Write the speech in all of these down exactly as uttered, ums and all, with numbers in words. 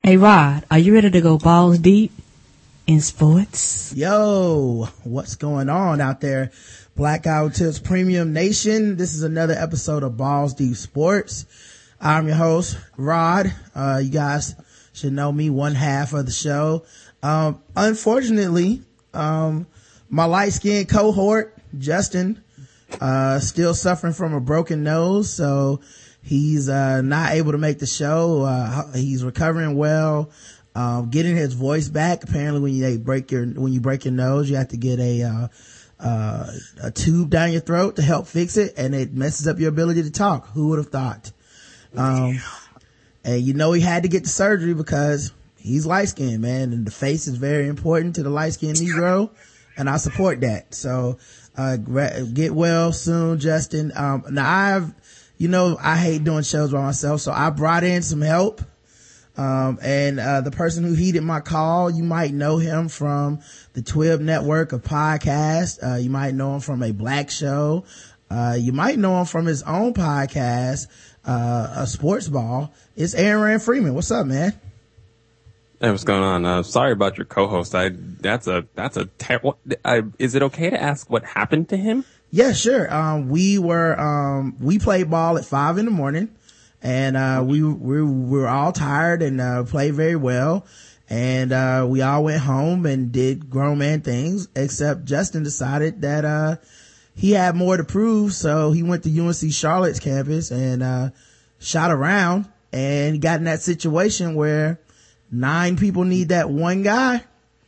Hey Rod, are you ready to go balls deep in sports? Yo, what's going on out there? Black Guy Tips Premium Nation. This is another episode of Balls Deep Sports. I'm your host, Rod. Uh, you guys should know me, one half of the show. Um, unfortunately, um, my light-skinned cohort, Justin, uh, still suffering from a broken nose, so he's, uh, not able to make the show. Uh, he's recovering well, um, getting his voice back. Apparently when you break your, when you break your nose, you have to get a, uh, uh, a tube down your throat to help fix it, and it messes up your ability to talk. Who would have thought? Um, and you know he had to get the surgery because he's light skinned, man, and the face is very important to the light skinned Negro, and I support that. So, uh, get well soon, Justin. Um, now I've, you know, I hate doing shows by myself, so I brought in some help. Um, and, uh, the person who heeded my call, you might know him from the Twib network of podcasts. Uh, you might know him from a black show. Uh, you might know him from his own podcast, uh, a sports ball. It's Aaron Rand Freeman. What's up, man? Hey, what's going on? Uh, sorry about your co-host. I, that's a, that's a terrible, is it okay to ask what happened to him? Yeah, sure. Um, we were, um, we played ball at five in the morning, and, uh, we, we, we were all tired and, uh, played very well. And, uh, we all went home and did grown man things, except Justin decided that, uh, he had more to prove. So he went to U N C Charlotte's campus and, uh, shot around and got in that situation where nine people need that one guy.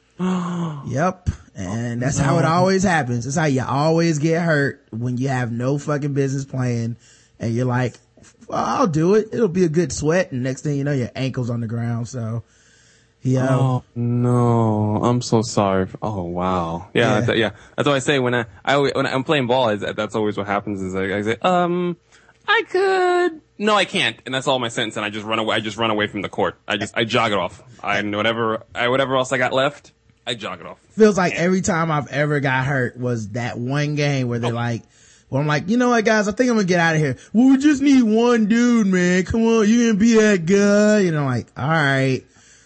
Yep. And that's how it always happens. That's how you always get hurt, when you have no fucking business playing and you're like, well, I'll do it. It'll be a good sweat. And next thing you know, your ankle's on the ground. So, yeah. Oh, no. I'm so sorry. Oh, wow. Yeah. Yeah. That's, yeah. That's what I say when I, I always, when I'm playing ball, is that's always what happens is I, I say, um, I could, no, I can't. And that's all my sentence. And I just run away. I just run away from the court. I just, I jog it off. I, whatever, I, whatever else I got left, I jog it off. Feels like every time I've ever got hurt was that one game where they're oh. like, well, I'm like, you know what, guys, I think I'm gonna get out of here. Well, we just need one dude, man. Come on, you gonna be that guy. You know, like, all right.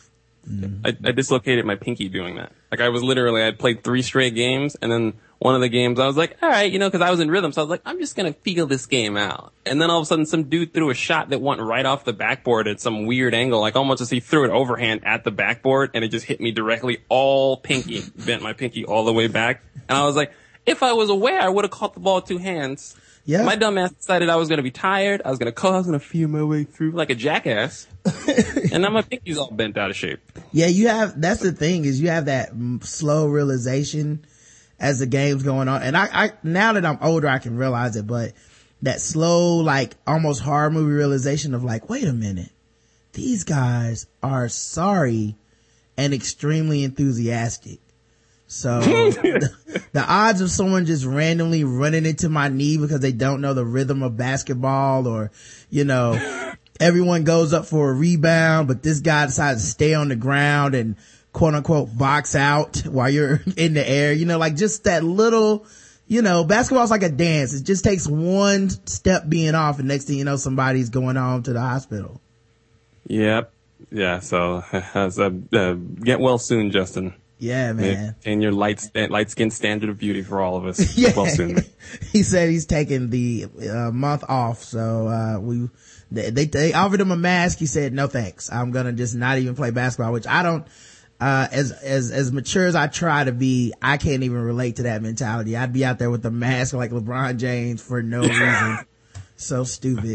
Mm. I, I dislocated my pinky doing that. Like, I was literally, I played three straight games, and then one of the games, I was like, all right, you know, because I was in rhythm, so I was like, I'm just gonna feel this game out. And then all of a sudden, some dude threw a shot that went right off the backboard at some weird angle, like almost as he threw it overhand at the backboard, and it just hit me directly all pinky, bent my pinky all the way back. And I was like, if I was aware, I would have caught the ball with two hands. Yeah. My dumb ass decided I was going to be tired. I was going to call. I was going to feel my way through like a jackass. And now my pinky's all bent out of shape. Yeah, you have, that's the thing, is you have that slow realization as the game's going on. And I, I, now that I'm older, I can realize it, but that slow, like almost horror movie realization of like, wait a minute, these guys are sorry and extremely enthusiastic. So the, the odds of someone just randomly running into my knee because they don't know the rhythm of basketball, or, you know, everyone goes up for a rebound, but this guy decides to stay on the ground and quote unquote box out while you're in the air, you know, like just that little, you know, basketball's like a dance. It just takes one step being off, and next thing you know, somebody's going on to the hospital. Yep. Yeah. So, uh, uh, get well soon, Justin. Yeah, man. And your light, light skin standard of beauty for all of us. Yeah. Well soon. He said he's taking the uh, month off. So, uh, we, they, they, they offered him a mask. He said, no thanks. I'm going to just not even play basketball, which I don't, uh, as, as, as mature as I try to be, I can't even relate to that mentality. I'd be out there with a mask like LeBron James for no reason. So stupid.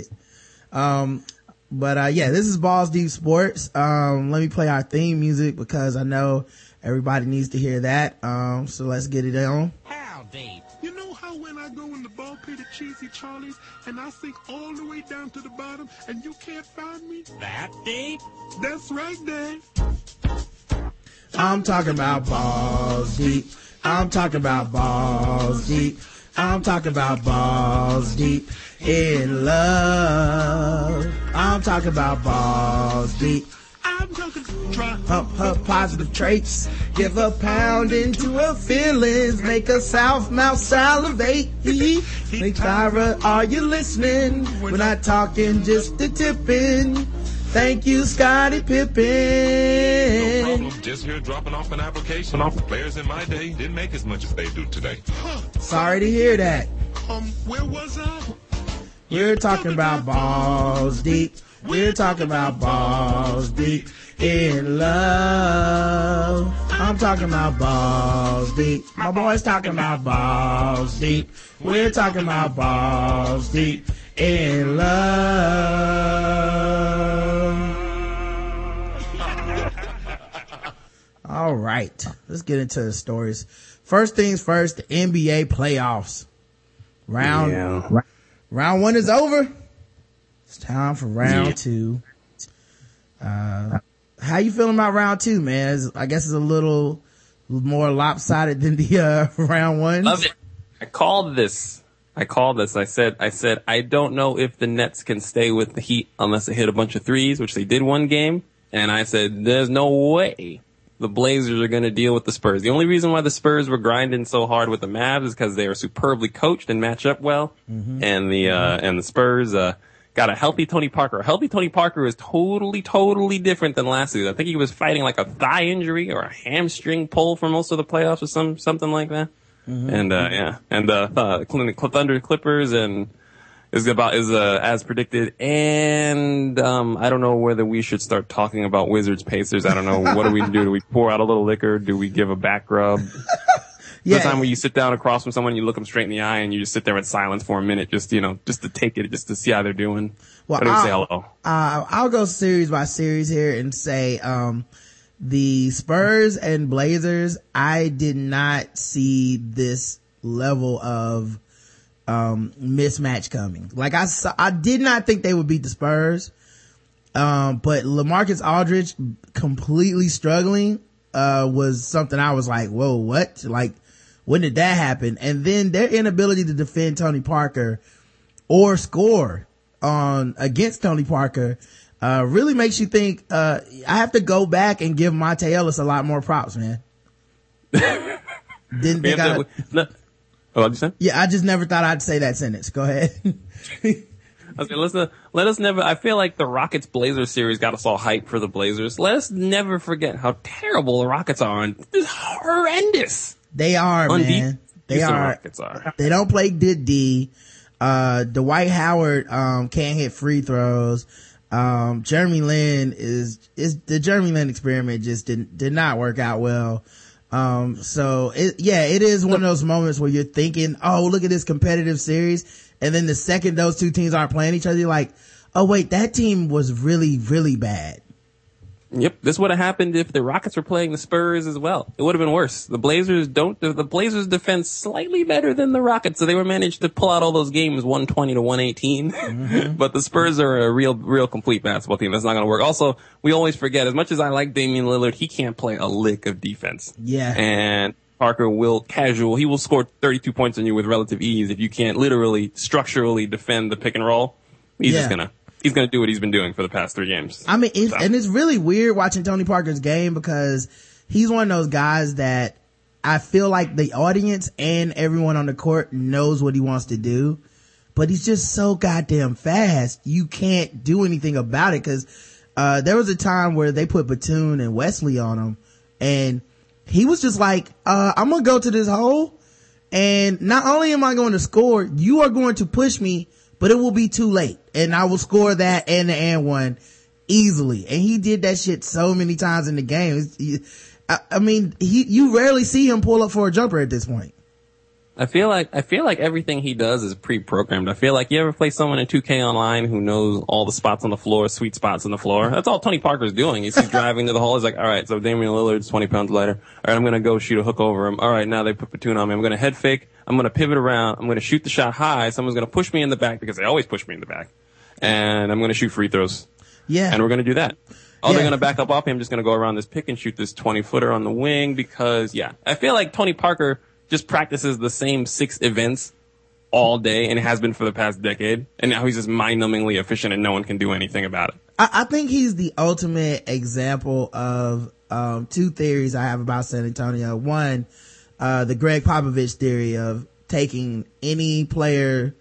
Um, but, uh, yeah, this is Balls Deep Sports. Um, let me play our theme music because I know everybody needs to hear that. Um, so let's get it on. How deep? You know how when I go in the ball pit at Cheesy Charlie's and I sink all the way down to the bottom and you can't find me? That deep? That's right, Dave. I'm talking about balls deep. I'm talking about balls deep. I'm talking about balls deep in love. I'm talking about balls deep. I'm talking try Pump her positive traits. Give a pound into her feelings. Make a south mouth salivate. Hey, Tyra, are you listening? We're not talking just the tipping. Thank you, Scottie Pippen. No problem. Just here dropping off an application. Off the players in my day didn't make as much as they do today. Huh. Sorry to hear that. Um, where was I? We're talking about balls deep. We're talking about balls deep in love. I'm talking about balls deep. My boy's talking about balls deep. We're talking about balls deep in love. All right, let's get into the stories. First things first, the N B A playoffs. Round yeah. round one is over. It's time for round yeah. two. Uh, how you feeling about round two, man? It's, I guess it's a little more lopsided than the uh, round one. Love it. I called this. I called this. I said, I said, I don't know if the Nets can stay with the Heat unless they hit a bunch of threes, which they did one game. And I said, there's no way the Blazers are going to deal with the Spurs. The only reason why the Spurs were grinding so hard with the Mavs is because they are superbly coached and match up well. Mm-hmm. And the, uh, and the Spurs, uh, got a healthy Tony Parker. A healthy Tony Parker is totally, totally different than last season. I think he was fighting like a thigh injury or a hamstring pull for most of the playoffs or some, something like that. Mm-hmm. And, uh, yeah. And, uh, uh, Thunder Clippers and is about, is, uh, as predicted. And, um, I don't know whether we should start talking about Wizards Pacers. I don't know. What do we do? Do we pour out a little liquor? Do we give a back rub? Yeah. The time where you sit down across from someone and you look them straight in the eye and you just sit there in silence for a minute, just, you know, just to take it, just to see how they're doing. Well, I say hello. Uh, I'll go series by series here and say, um, the Spurs and Blazers, I did not see this level of, um, mismatch coming. Like I saw, I did not think they would beat the Spurs. Um, but LaMarcus Aldridge completely struggling, uh, was something I was like, whoa, what? Like, when did that happen? And then their inability to defend Tony Parker or score on against Tony Parker, uh, really makes you think, uh, I have to go back and give Monte Ellis a lot more props, man. Didn't think I, to, no, oh, what'd you say? Yeah, I just never thought I'd say that sentence. Go ahead. Okay, let's, uh, let us never, I feel like the Rockets Blazers series got us all hyped for the Blazers. Let us never forget how terrible the Rockets are. And this is horrendous. They are, On man. They are. The are. They don't play good D. Uh, Dwight Howard, um, can't hit free throws. Um, Jeremy Lin is, is, the Jeremy Lin experiment just didn't, did not work out well. Um, so it, yeah, it is one of those moments where you're thinking, oh, look at this competitive series. And then the second those two teams aren't playing each other, you're like, oh wait, that team was really, really bad. Yep, this would have happened if the Rockets were playing the Spurs as well. It would have been worse. The Blazers don't, the Blazers defend slightly better than the Rockets, so they were managed to pull out all those games one twenty to one eighteen. Mm-hmm. But the Spurs are a real, real complete basketball team. That's not gonna work. Also, we always forget, as much as I like Damian Lillard, he can't play a lick of defense. Yeah. And Parker will casual, he will score thirty-two points on you with relative ease if you can't literally, structurally defend the pick and roll. He's yeah. just gonna, he's gonna do what he's been doing for the past three games. I mean, it's, so. And it's really weird watching Tony Parker's game because he's one of those guys that I feel like the audience and everyone on the court knows what he wants to do, but he's just so goddamn fast. You can't do anything about it because, uh, there was a time where they put Batum and Wesley on him and he was just like, uh, I'm gonna go to this hole and not only am I going to score, you are going to push me, but it will be too late and I will score that and the and one easily. And he did that shit so many times in the game. He, I, I mean, he, you rarely see him pull up for a jumper at this point. I feel like, I feel like everything he does is pre-programmed. I feel like you ever play someone in two K online who knows all the spots on the floor, sweet spots on the floor. That's all Tony Parker's doing. He's, he's driving to the hole. He's like, all right, so Damian Lillard's twenty pounds lighter. All right, I'm going to go shoot a hook over him. All right, now they put Batum on me. I'm going to head fake. I'm going to pivot around. I'm going to shoot the shot high. Someone's going to push me in the back because they always push me in the back. And I'm going to shoot free throws. Yeah. And we're going to do that. Oh, yeah. They're going to back up off me. I'm just going to go around this pick and shoot this twenty footer on the wing because, yeah, I feel like Tony Parker just practices the same six events all day and has been for the past decade. And now he's just mind-numbingly efficient and no one can do anything about it. I, I think he's the ultimate example of, um, two theories I have about San Antonio. One, uh, the Greg Popovich theory of taking any player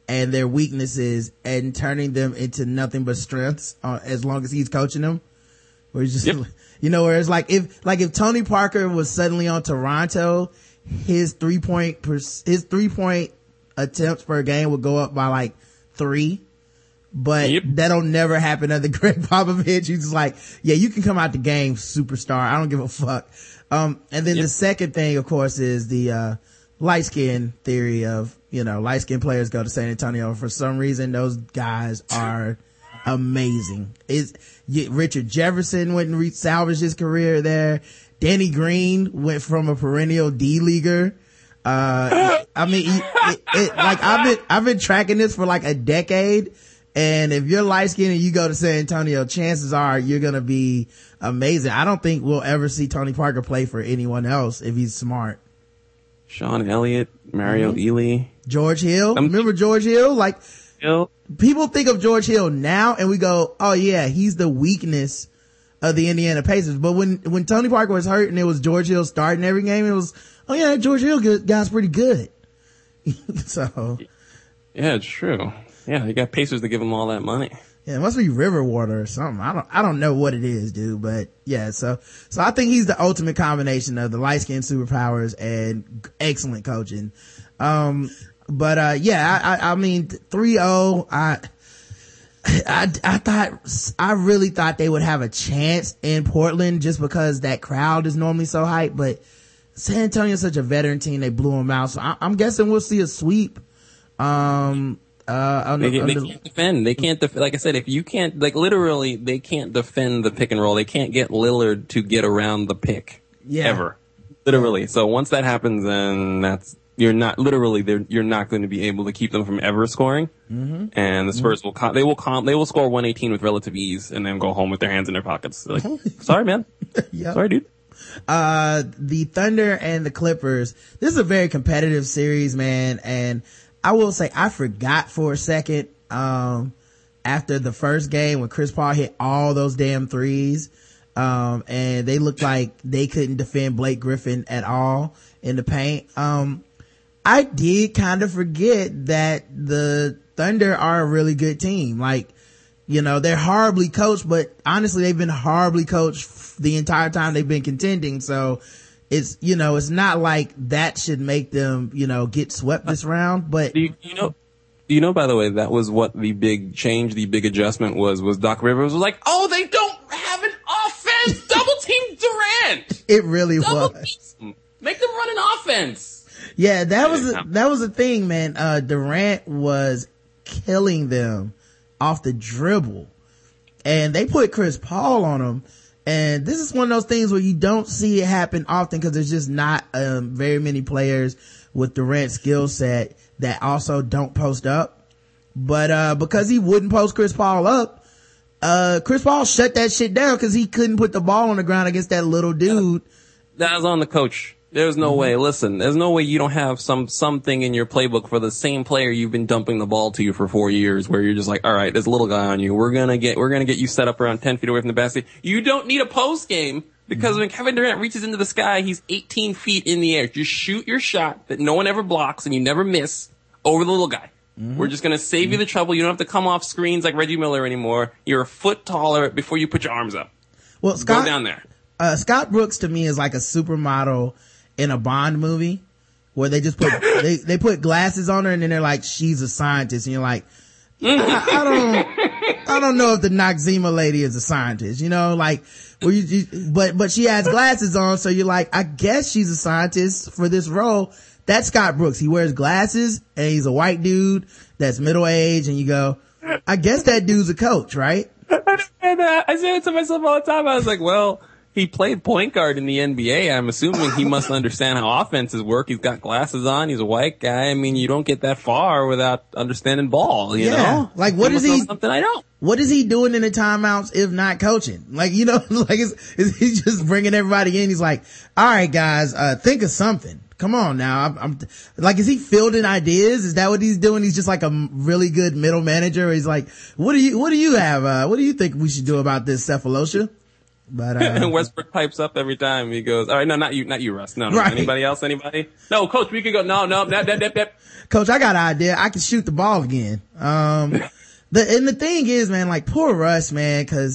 and their weaknesses and turning them into nothing but strengths uh, as long as he's coaching them. Where he's just, yep. you know, where it's like if, like if Tony Parker was suddenly on Toronto, his three point, per, his three point attempts per game would go up by like three. But yep. that'll never happen under Greg Popovich. He's just like, yeah, you can come out the game, superstar. I don't give a fuck. Um, and then yep. the second thing, of course, is the, uh, light skin theory of, you know, light skin players go to San Antonio. For some reason, those guys are amazing. It's, Richard Jefferson went and re- salvaged his career there. Danny Green went from a perennial D-leaguer. Uh, I mean, it, it, like I've been, I've been tracking this for like a decade. And if you're light skinned and you go to San Antonio, chances are you're going to be amazing. I don't think we'll ever see Tony Parker play for anyone else if he's smart. Sean Elliott, Mario mm-hmm. Ealy. George Hill. Um, Remember George Hill? Like, Hill. People think of George Hill now and we go, oh yeah, he's the weakness of the Indiana Pacers. But when, when Tony Parker was hurt and it was George Hill starting every game, it was, oh yeah, George Hill guy's pretty good. So. Yeah, it's true. Yeah, you got Pacers to give them all that money. Yeah, it must be river water or something. I don't, I don't know what it is, dude, but yeah, so, so I think he's the ultimate combination of the light skin superpowers and excellent coaching. Um, but, uh, yeah, I, I, I mean, three oh, I, I, I thought, I really thought they would have a chance in Portland just because that crowd is normally so hyped, but San Antonio's such a veteran team, they blew them out. So I, I'm guessing we'll see a sweep. Um, Uh, under, they, they under, can't defend. They can't def- like I said, if you can't, like literally, they can't defend the pick and roll. They can't get Lillard to get around the pick. Yeah. Ever. Literally. So once that happens, then that's, you're not, literally, they're, you're not going to be able to keep them from ever scoring. Mm-hmm. And the Spurs mm-hmm. will, com- they will com- they will score one eighteen with relative ease and then go home with their hands in their pockets. Like, sorry, man. Yep. Sorry, dude. Uh, the Thunder and the Clippers. This is a very competitive series, man. And I will say I forgot for a second, um, after the first game when Chris Paul hit all those damn threes, um, and they looked like they couldn't defend Blake Griffin at all in the paint. Um, I did kind of forget that the Thunder are a really good team. Like, you know, they're horribly coached, but honestly, they've been horribly coached the entire time they've been contending. So, it's, you know, it's not like that should make them, you know, get swept this round, but. Do you, you know, you know, by the way, that was what the big change, the big adjustment was, was Doc Rivers was like, oh, they don't have an offense! Double team Durant! It really Double was. Team. Make them run an offense! Yeah, that was, a, that was a thing, man. Uh, Durant was killing them off the dribble. And they put Chris Paul on him. And this is one of those things where you don't see it happen often because there's just not um, very many players with Durant's skill set that also don't post up. But uh because he wouldn't post Chris Paul up, uh Chris Paul shut that shit down because he couldn't put the ball on the ground against that little dude. That was on the coach. There's no mm-hmm. way. Listen, there's no way you don't have some something in your playbook for the same player you've been dumping the ball to you for four years, where you're just like, all right, there's a little guy on you. We're gonna get we're gonna get you set up around ten feet away from the basket. You don't need a post game because mm-hmm. when Kevin Durant reaches into the sky, he's eighteen feet in the air. Just shoot your shot that no one ever blocks and you never miss over the little guy. Mm-hmm. We're just gonna save mm-hmm. you the trouble. You don't have to come off screens like Reggie Miller anymore. You're a foot taller before you put your arms up. Well, Scott, go down there. Uh, Scott Brooks to me is like a supermodel in a Bond movie where they just put they they put glasses on her and then they're like, she's a scientist, and you're like, I, I don't I don't know if the Noxzema lady is a scientist, you know, like, well, you, you, but but she has glasses on, so you're like, I guess she's a scientist for this role. That's Scott Brooks. He wears glasses and he's a white dude that's middle aged, and you go, I guess that dude's a coach, right? And uh, I say it to myself all the time. I was like, well, he played point guard in the N B A. I'm assuming he must understand how offenses work. He's got glasses on. He's a white guy. I mean, you don't get that far without understanding ball, you yeah. know? Like, what he is he, something I don't. What is he doing in the timeouts if not coaching? Like, you know, like, is, is he just bringing everybody in? He's like, all right, guys, uh, think of something. Come on now. I'm, I'm like, is he fielding ideas? Is that what he's doing? He's just like a really good middle manager. He's like, what do you, what do you have? Uh, what do you think we should do about this, Cephalosha? But, uh, and Westbrook pipes up every time. He goes, all right, no, not you, not you, Russ. No, no. Right. Anybody else? Anybody? No, coach, we could go, no, no, that, that, that, that. Coach, I got an idea. I can shoot the ball again. Um, the, and the thing is, man, like poor Russ, man, cause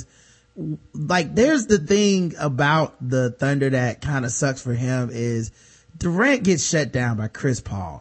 like there's the thing about the Thunder that kind of sucks for him is Durant gets shut down by Chris Paul.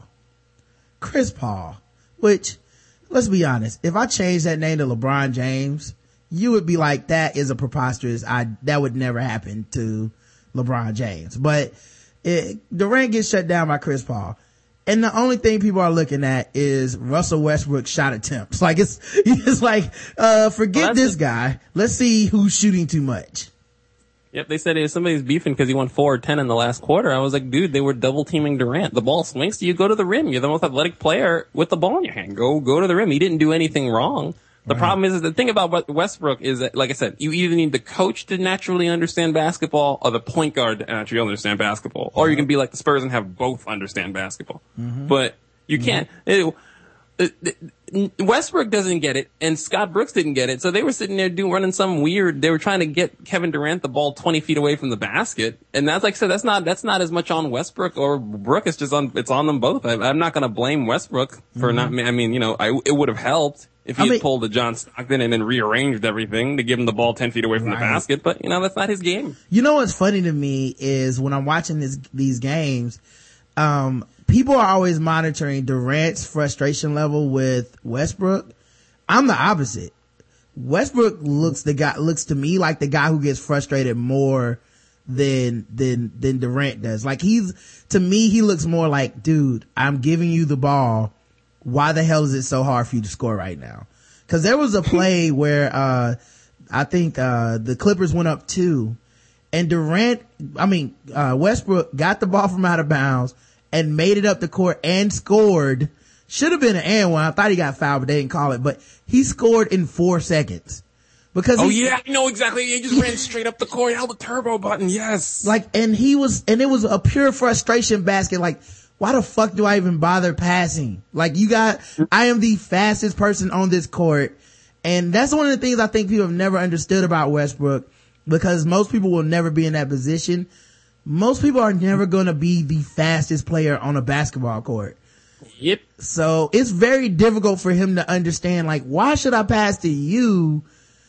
Chris Paul, which, let's be honest, if I change that name to LeBron James, you would be like, that is a preposterous, I, that would never happen to LeBron James. But it, Durant gets shut down by Chris Paul. And the only thing people are looking at is Russell Westbrook shot attempts. Like it's, it's like, uh, forget well, this a- guy. Let's see who's shooting too much. Yep, they said somebody's beefing because he won four or ten in the last quarter. I was like, dude, they were double teaming Durant. The ball swings to you, go to the rim. You're the most athletic player with the ball in your hand. Go, go to the rim. He didn't do anything wrong. The right. problem is, is the thing about Westbrook is that, like I said, you either need the coach to naturally understand basketball or the point guard to naturally understand basketball. Or you can be like the Spurs and have both understand basketball. Mm-hmm. But you can't. Mm-hmm. It, it, it, Westbrook doesn't get it, and Scott Brooks didn't get it. So they were sitting there doing, running some weird, they were trying to get Kevin Durant the ball twenty feet away from the basket. And that's like I said, that's not, that's not as much on Westbrook or Brook. It's just on, it's on them both. I, I'm not going to blame Westbrook for mm-hmm. not, I mean, you know, I, it would have helped if he I had mean, pulled a John Stockton and then rearranged everything to give him the ball ten feet away from right. the basket. But, you know, that's not his game. You know what's funny to me is when I'm watching this, these games, um, people are always monitoring Durant's frustration level with Westbrook. I'm the opposite. Westbrook looks the guy, looks to me like the guy who gets frustrated more than, than, than Durant does. Like he's, to me, he looks more like, dude, I'm giving you the ball. Why the hell is it so hard for you to score right now? Cause there was a play where, uh, I think, uh, the Clippers went up two and Durant, I mean, uh, Westbrook got the ball from out of bounds and made it up the court and scored. Should have been an and one. I thought he got fouled, but they didn't call it. But he scored in four seconds. Because oh he, yeah, I know exactly. He just ran straight up the court, held the turbo button. Yes. Like, and he was, and it was a pure frustration basket. Like, why the fuck do I even bother passing? Like, you got, I am the fastest person on this court. And that's one of the things I think people have never understood about Westbrook, because most people will never be in that position. Most people are never going to be the fastest player on a basketball court. Yep. So it's very difficult for him to understand, like, why should I pass to you?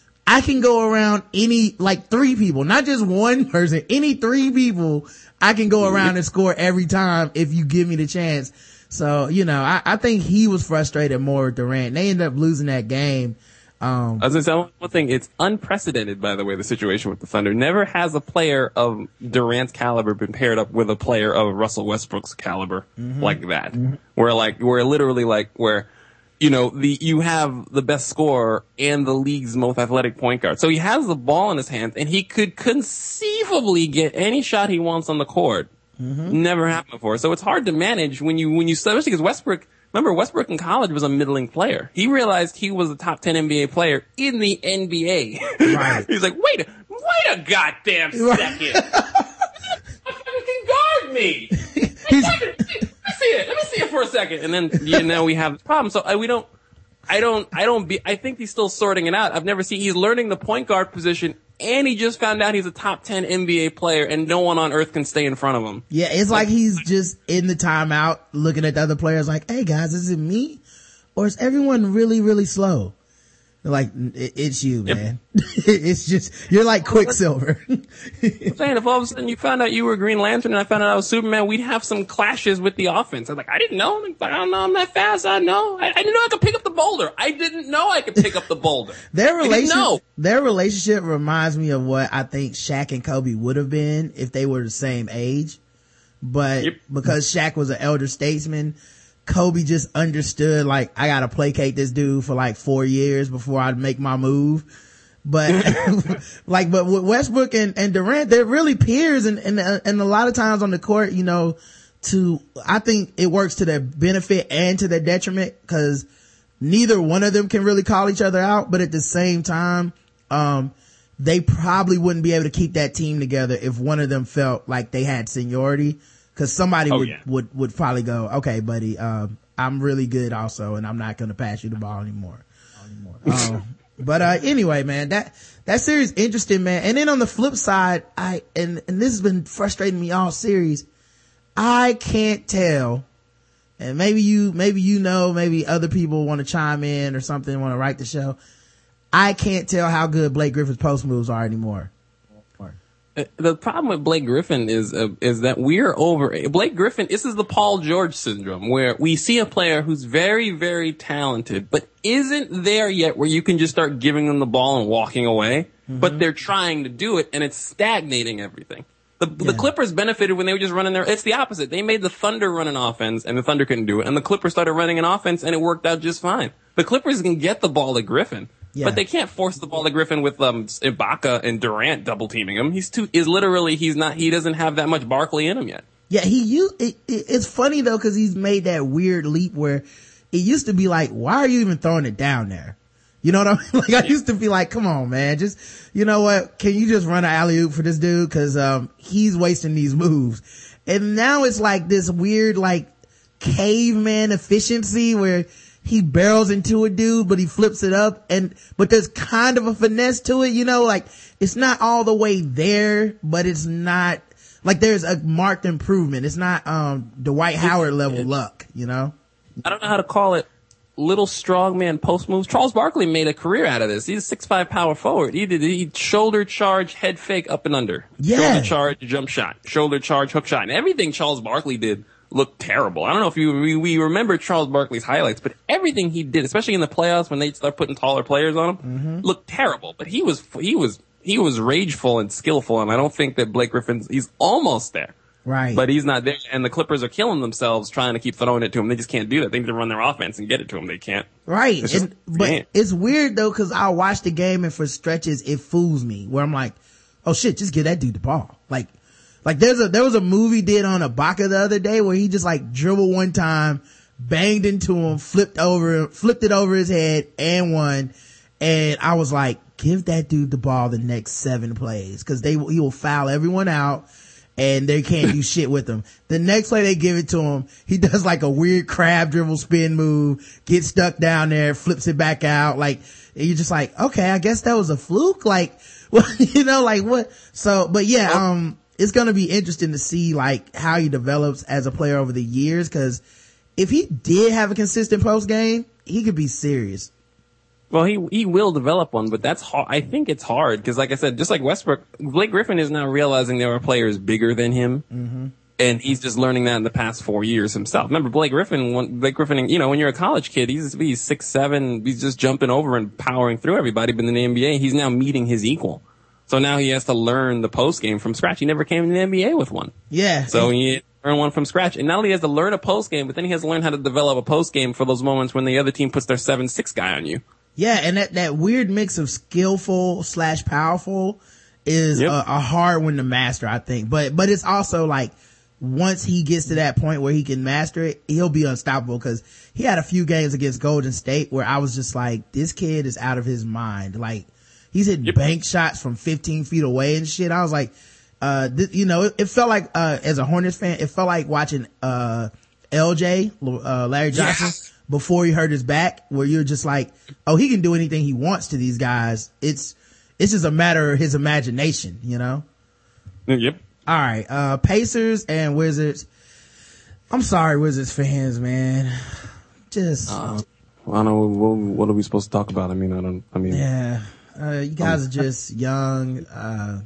I can go around any, like three people, not just one person, any three people I can go around yep. and score every time if you give me the chance. So, you know, I, I think he was frustrated more with Durant. They ended up losing that game. Um, I was going to say one thing. It's unprecedented, by the way, the situation with the Thunder. Never has a player of Durant's caliber been paired up with a player of Russell Westbrook's caliber mm-hmm. like that. Mm-hmm. Where like, where literally like, where, you know, the, you have the best scorer and the league's most athletic point guard. So he has the ball in his hands and he could conceivably get any shot he wants on the court. Mm-hmm. Never happened before. So it's hard to manage when you, when you, especially because Westbrook, remember, Westbrook in college was a middling player. He realized he was a top ten N B A player in the N B A. Right. He's like, wait, a, wait a goddamn second. You can guard me. He's, let me see it. Let me see it for a second. And then, you know, we have this problem. So I, we don't, I don't, I don't be, I think he's still sorting it out. I've never seen, he's learning the point guard position. And he just found out he's a top ten N B A player and no one on earth can stay in front of him. Yeah, it's like, like he's just in the timeout looking at the other players like, hey guys, is it me? Or is everyone really, really slow? They're like, it's you, man. Yep. It's just, you're like Quicksilver. I'm saying, if all of a sudden you found out you were Green Lantern and I found out I was Superman, we'd have some clashes with the offense. I'm like, I didn't know. I don't know I'm that fast. I know. I, I didn't know I could pick up the boulder. I didn't know I could pick up the boulder. Their relationship, their relationship reminds me of what I think Shaq and Kobe would have been if they were the same age. But yep. because Shaq was an elder statesman, Kobe just understood, like, I gotta placate this dude for like four years before I make my move. But like, but with Westbrook and, and Durant, they're really peers, and, and, and a lot of times on the court, you know, to, I think it works to their benefit and to their detriment, because neither one of them can really call each other out. But at the same time, um, they probably wouldn't be able to keep that team together if one of them felt like they had seniority. Cause somebody oh, would, yeah. would, would probably go, okay, buddy, um, I'm really good also, and I'm not going to pass you the ball anymore. um, but, uh, anyway, man, that, that series interesting, man. And then on the flip side, I, and, and this has been frustrating me all series. I can't tell, and maybe you, maybe you know, maybe other people want to chime in or something, want to write the show. I can't tell how good Blake Griffin's post moves are anymore. The problem with Blake Griffin is uh, is that we're over Blake Griffin. This is the Paul George syndrome, where we see a player who's very, very talented, but isn't there yet where you can just start giving them the ball and walking away. Mm-hmm. But they're trying to do it, and it's stagnating everything. The, yeah. the Clippers benefited when they were just running their. It's the opposite. They made the Thunder run an offense, and the Thunder couldn't do it, and the Clippers started running an offense, and it worked out just fine. The Clippers can get the ball to Griffin. Yeah. But they can't force the ball to Griffin with um Ibaka and Durant double teaming him. He's too is literally he's not he doesn't have that much Barkley in him yet. Yeah, he used it, it, it's funny though because he's made that weird leap where it used to be like, why are you even throwing it down there? You know what I mean? Like I used to be like, come on, man, just you know what? Can you just run an alley oop for this dude? Because um he's wasting these moves. And now it's like this weird like caveman efficiency where he barrels into a dude, but he flips it up, and but there's kind of a finesse to it, you know, like it's not all the way there, but it's not like there's a marked improvement. It's not um Dwight Howard level luck, you know. I don't know how to call it. Little strongman post moves. Charles Barkley made a career out of this. He's a six five power forward. He did he shoulder charge, head fake, up and under. Yeah. Shoulder charge, jump shot. Shoulder charge, hook shot. And everything Charles Barkley did looked terrible. I don't know if you we, we remember Charles Barkley's highlights, but everything he did, especially in the playoffs when they start putting taller players on him, mm-hmm. looked terrible. But he was he was he was rageful and skillful, and I don't think that Blake Griffin's he's almost there. Right. But he's not there, and the Clippers are killing themselves trying to keep throwing it to him. They just can't do that. They need to run their offense and get it to him. They can't. Right. It's just, and, but man. It's weird though, cause I'll watch the game and for stretches it fools me where I'm like, oh shit, just give that dude the ball. Like, Like there's a, there was a movie did on Ibaka the other day where he just like dribbled one time, banged into him, flipped over, flipped it over his head and won. And I was like, give that dude the ball the next seven plays. Cause they, he will foul everyone out and they can't do shit with him. The next play they give it to him, he does like a weird crab dribble spin move, gets stuck down there, flips it back out. Like, and you're just like, okay, I guess that was a fluke. Like, well, you know, like what? So, but yeah, um, it's going to be interesting to see like how he develops as a player over the years. Cause if he did have a consistent post game, he could be serious. Well, he he will develop one, but that's hard. I think it's hard because, like I said, just like Westbrook, Blake Griffin is now realizing there are players bigger than him, mm-hmm. and he's just learning that in the past four years himself. Remember, Blake Griffin, Blake Griffin, you know, when you're a college kid, he's he's six seven, he's just jumping over and powering through everybody. But in the N B A, he's now meeting his equal. So now he has to learn the post game from scratch. He never came in the N B A with one. Yeah. So he learn one from scratch, and not only has to learn a post game, but then he has to learn how to develop a post game for those moments when the other team puts their seven six guy on you. Yeah, and that, that weird mix of skillful slash powerful is yep. a, a hard one to master, I think. But, but it's also like, once he gets to that point where he can master it, he'll be unstoppable because he had a few games against Golden State where I was just like, this kid is out of his mind. Like, he's hitting yep. bank shots from fifteen feet away and shit. I was like, uh, th- you know, it, it felt like, uh, as a Hornets fan, it felt like watching, uh, L J, uh, Larry Johnson. Yeah. Before he hurt his back, where you're just like, oh, he can do anything he wants to these guys. It's, it's just a matter of his imagination, you know? Yep. All right. Uh, Pacers and Wizards. I'm sorry, Wizards fans, man. Just. Uh, I don't know. What, what are we supposed to talk about? I mean, I don't, I mean. Yeah. Uh, you guys um, are just young. Uh,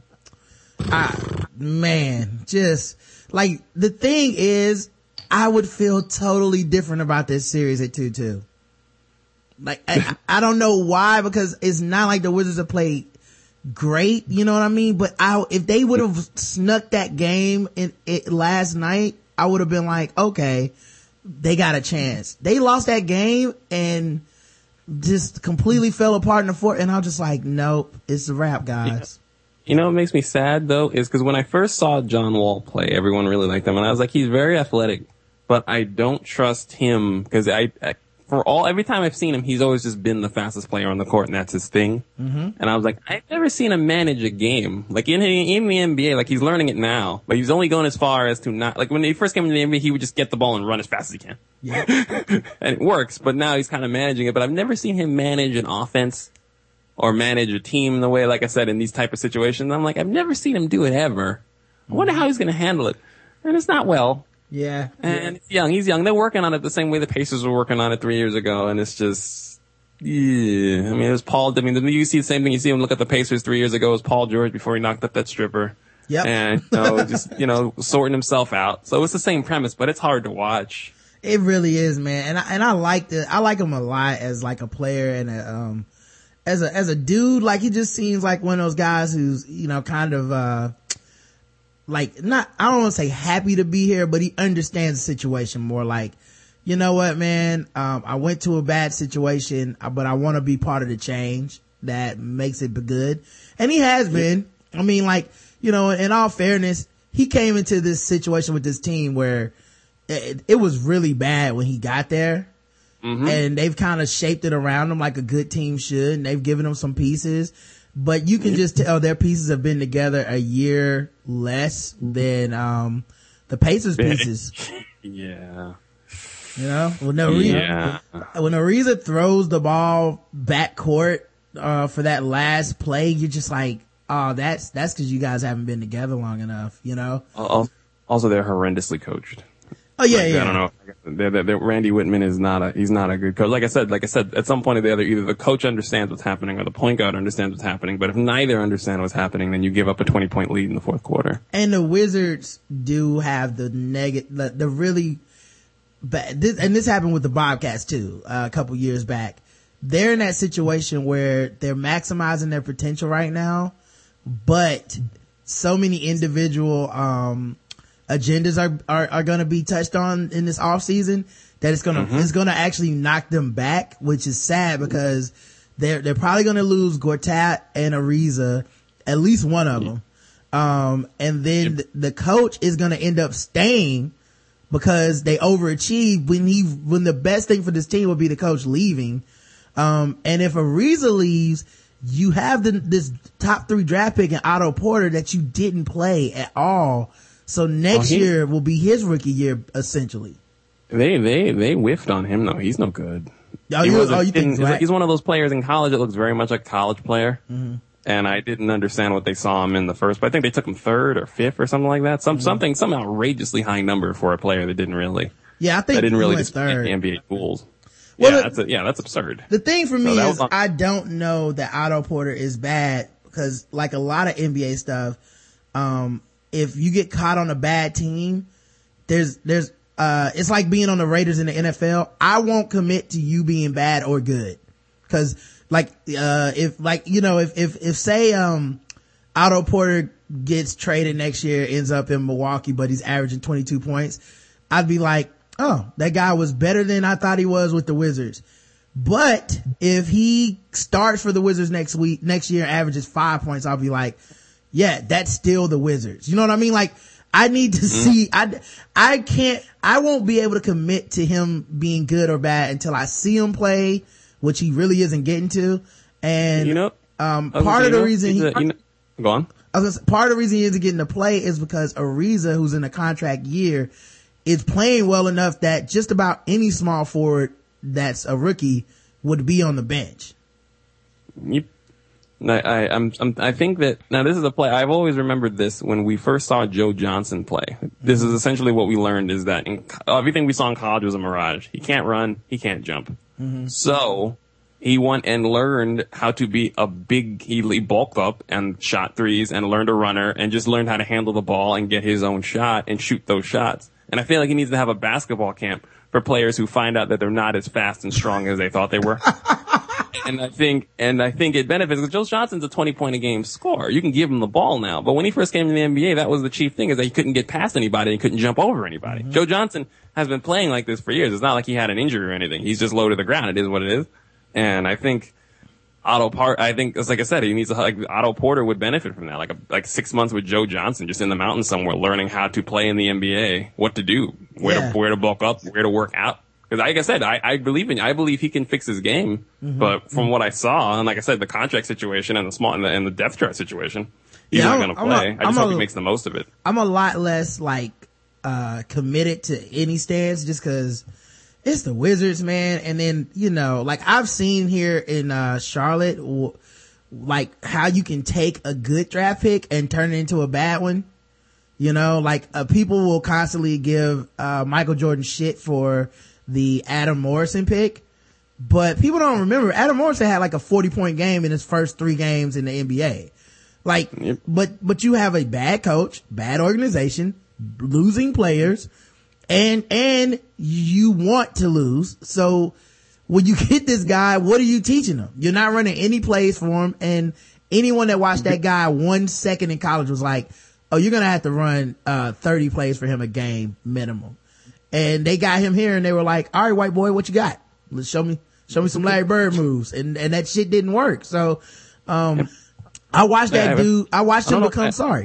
I, man, just like the thing is, I would feel totally different about this series at two two. Like, I, I don't know why, because it's not like the Wizards have played great, you know what I mean? But I, if they would have snuck that game in it last night, I would have been like, okay, they got a chance. They lost that game and just completely fell apart in the fourth, and I was just like, nope, it's a wrap, guys. You know what makes me sad, though, is because when I first saw John Wall play, everyone really liked him, and I was like, he's very athletic. But I don't trust him because I, I, for all, every time I've seen him, he's always just been the fastest player on the court, and that's his thing. Mm-hmm. And I was like, I've never seen him manage a game. Like in, in the N B A, like he's learning it now, but he's only going as far as to not, like when he first came into the N B A, he would just get the ball and run as fast as he can. Yeah. And it works, but now he's kind of managing it, but I've never seen him manage an offense or manage a team the way, like I said, in these type of situations. I'm like, I've never seen him do it ever. I wonder how he's going to handle it. And it's not well. Yeah. And he's young. He's young. They're working on it the same way the Pacers were working on it three years ago. And it's just, yeah. I mean, it was Paul. I mean, you see the same thing. You see him look at the Pacers three years ago. It was Paul George before he knocked up that stripper. Yep. And, you know, just, you know, sorting himself out. So it's the same premise, but it's hard to watch. It really is, man. And I, and I like it. I like him a lot as like a player and a, um, as a, as a dude. Like he just seems like one of those guys who's, you know, kind of, uh, like not, I don't want to say happy to be here, but he understands the situation more like, you know what, man, um, I went to a bad situation, but I want to be part of the change that makes it good. And he has been. I mean, like, you know, in all fairness, he came into this situation with this team where it, it was really bad when he got there. Mm-hmm. And they've kind of shaped it around him like a good team should. And they've given him some pieces. But you can just tell their pieces have been together a year less than um the Pacers pieces. Yeah. You know, when Ariza, yeah. when Ariza throws the ball back court uh for that last play, you're just like, oh, that's that's because you guys haven't been together long enough, you know? Also, they're horrendously coached. Oh yeah, like, yeah. I don't know. They're, they're, they're, Randy Whitman is not a, he's not a good coach. Like I said, like I said, at some point or the other, either the coach understands what's happening or the point guard understands what's happening. But if neither understand what's happening, then you give up a twenty point lead in the fourth quarter. And the Wizards do have the negative, the, the really bad, this, and this happened with the Bobcats too, uh, a couple years back. They're in that situation where they're maximizing their potential right now, but so many individual, um, agendas are, are, are going to be touched on in this off season that it's going to, mm-hmm. it's going to actually knock them back, which is sad because they're, they're probably going to lose Gortat and Ariza, at least one of them. Um, and then yep. the, the coach is going to end up staying because they overachieved when he, when the best thing for this team would be the coach leaving. Um, and if Ariza leaves, you have the, this top three draft pick in Otto Porter that you didn't play at all. So next oh, he, year will be his rookie year, essentially. They, they, they whiffed on him though. He's no good. Oh, you, oh, you think he's, he's one of those players in college that looks very much like a college player. Mm-hmm. And I didn't understand what they saw him in the first, but I think they took him third or fifth or something like that. Some, mm-hmm. something, some outrageously high number for a player that didn't really, yeah, I think that didn't really display the N B A rules. Well, yeah, the, that's a, yeah, that's absurd. The thing for me so is on- I don't know that Otto Porter is bad because like a lot of N B A stuff, um, if you get caught on a bad team, there's, there's, uh, it's like being on the Raiders in the N F L. I won't commit to you being bad or good. Cause like, uh, if like, you know, if, if, if say, um, Otto Porter gets traded next year, ends up in Milwaukee, but he's averaging twenty-two points, I'd be like, oh, that guy was better than I thought he was with the Wizards. But if he starts for the Wizards next week, next year, averages five points, I'll be like, yeah, that's still the Wizards. You know what I mean? Like, I need to mm. see, I, I can't, I won't be able to commit to him being good or bad until I see him play, which he really isn't getting to. And, you know, um, part of the know, reason he, a, you know, go on. I was gonna say, part of the reason he isn't getting to play is because Ariza, who's in a contract year, is playing well enough that just about any small forward that's a rookie would be on the bench. Yep. I, I, I'm, I'm, I think that, now this is a play, I've always remembered this when we first saw Joe Johnson play. This is essentially what we learned is that in, everything we saw in college was a mirage. He can't run, he can't jump. Mm-hmm. So, he went and learned how to be a big, he, he bulked up and shot threes and learned a runner and just learned how to handle the ball and get his own shot and shoot those shots. And I feel like he needs to have a basketball camp for players who find out that they're not as fast and strong as they thought they were. And I think, and I think it benefits because Joe Johnson's a twenty point a game scorer. You can give him the ball now. But when he first came to the N B A, that was the chief thing is that he couldn't get past anybody and couldn't jump over anybody. Mm-hmm. Joe Johnson has been playing like this for years. It's not like he had an injury or anything. He's just low to the ground. It is what it is. And I think Otto Part, I think, it's like I said, he needs to, like, Otto Porter would benefit from that. Like, a, like six months with Joe Johnson, just in the mountains somewhere, learning how to play in the N B A, what to do, where yeah. to, where to bulk up, where to work out. Because, like I said, I, I believe in, I believe he can fix his game. Mm-hmm. But from what I saw, and like I said, the contract situation and the small, and the, and the depth chart situation, he's yeah, not going to play. A, I just I'm hope a, he makes the most of it. I'm a lot less, like, uh, committed to any stance just because it's the Wizards, man. And then, you know, like I've seen here in, uh, Charlotte, like how you can take a good draft pick and turn it into a bad one. You know, like uh, people will constantly give uh Michael Jordan shit for the Adam Morrison pick, but people don't remember Adam Morrison had like a forty point game in his first three games in the N B A. Like, yep. but but you have a bad coach, bad organization, losing players, and and you want to lose. So when you get this guy, what are you teaching him? You're not running any plays for him. And anyone that watched that guy one second in college was like, oh, you're going to have to run uh thirty plays for him a game minimum. And they got him here and they were like, all right, white boy, what you got? Let's show me, show me some Larry Bird moves. And, and that shit didn't work. So, um, I watched that dude, I watched him become sorry.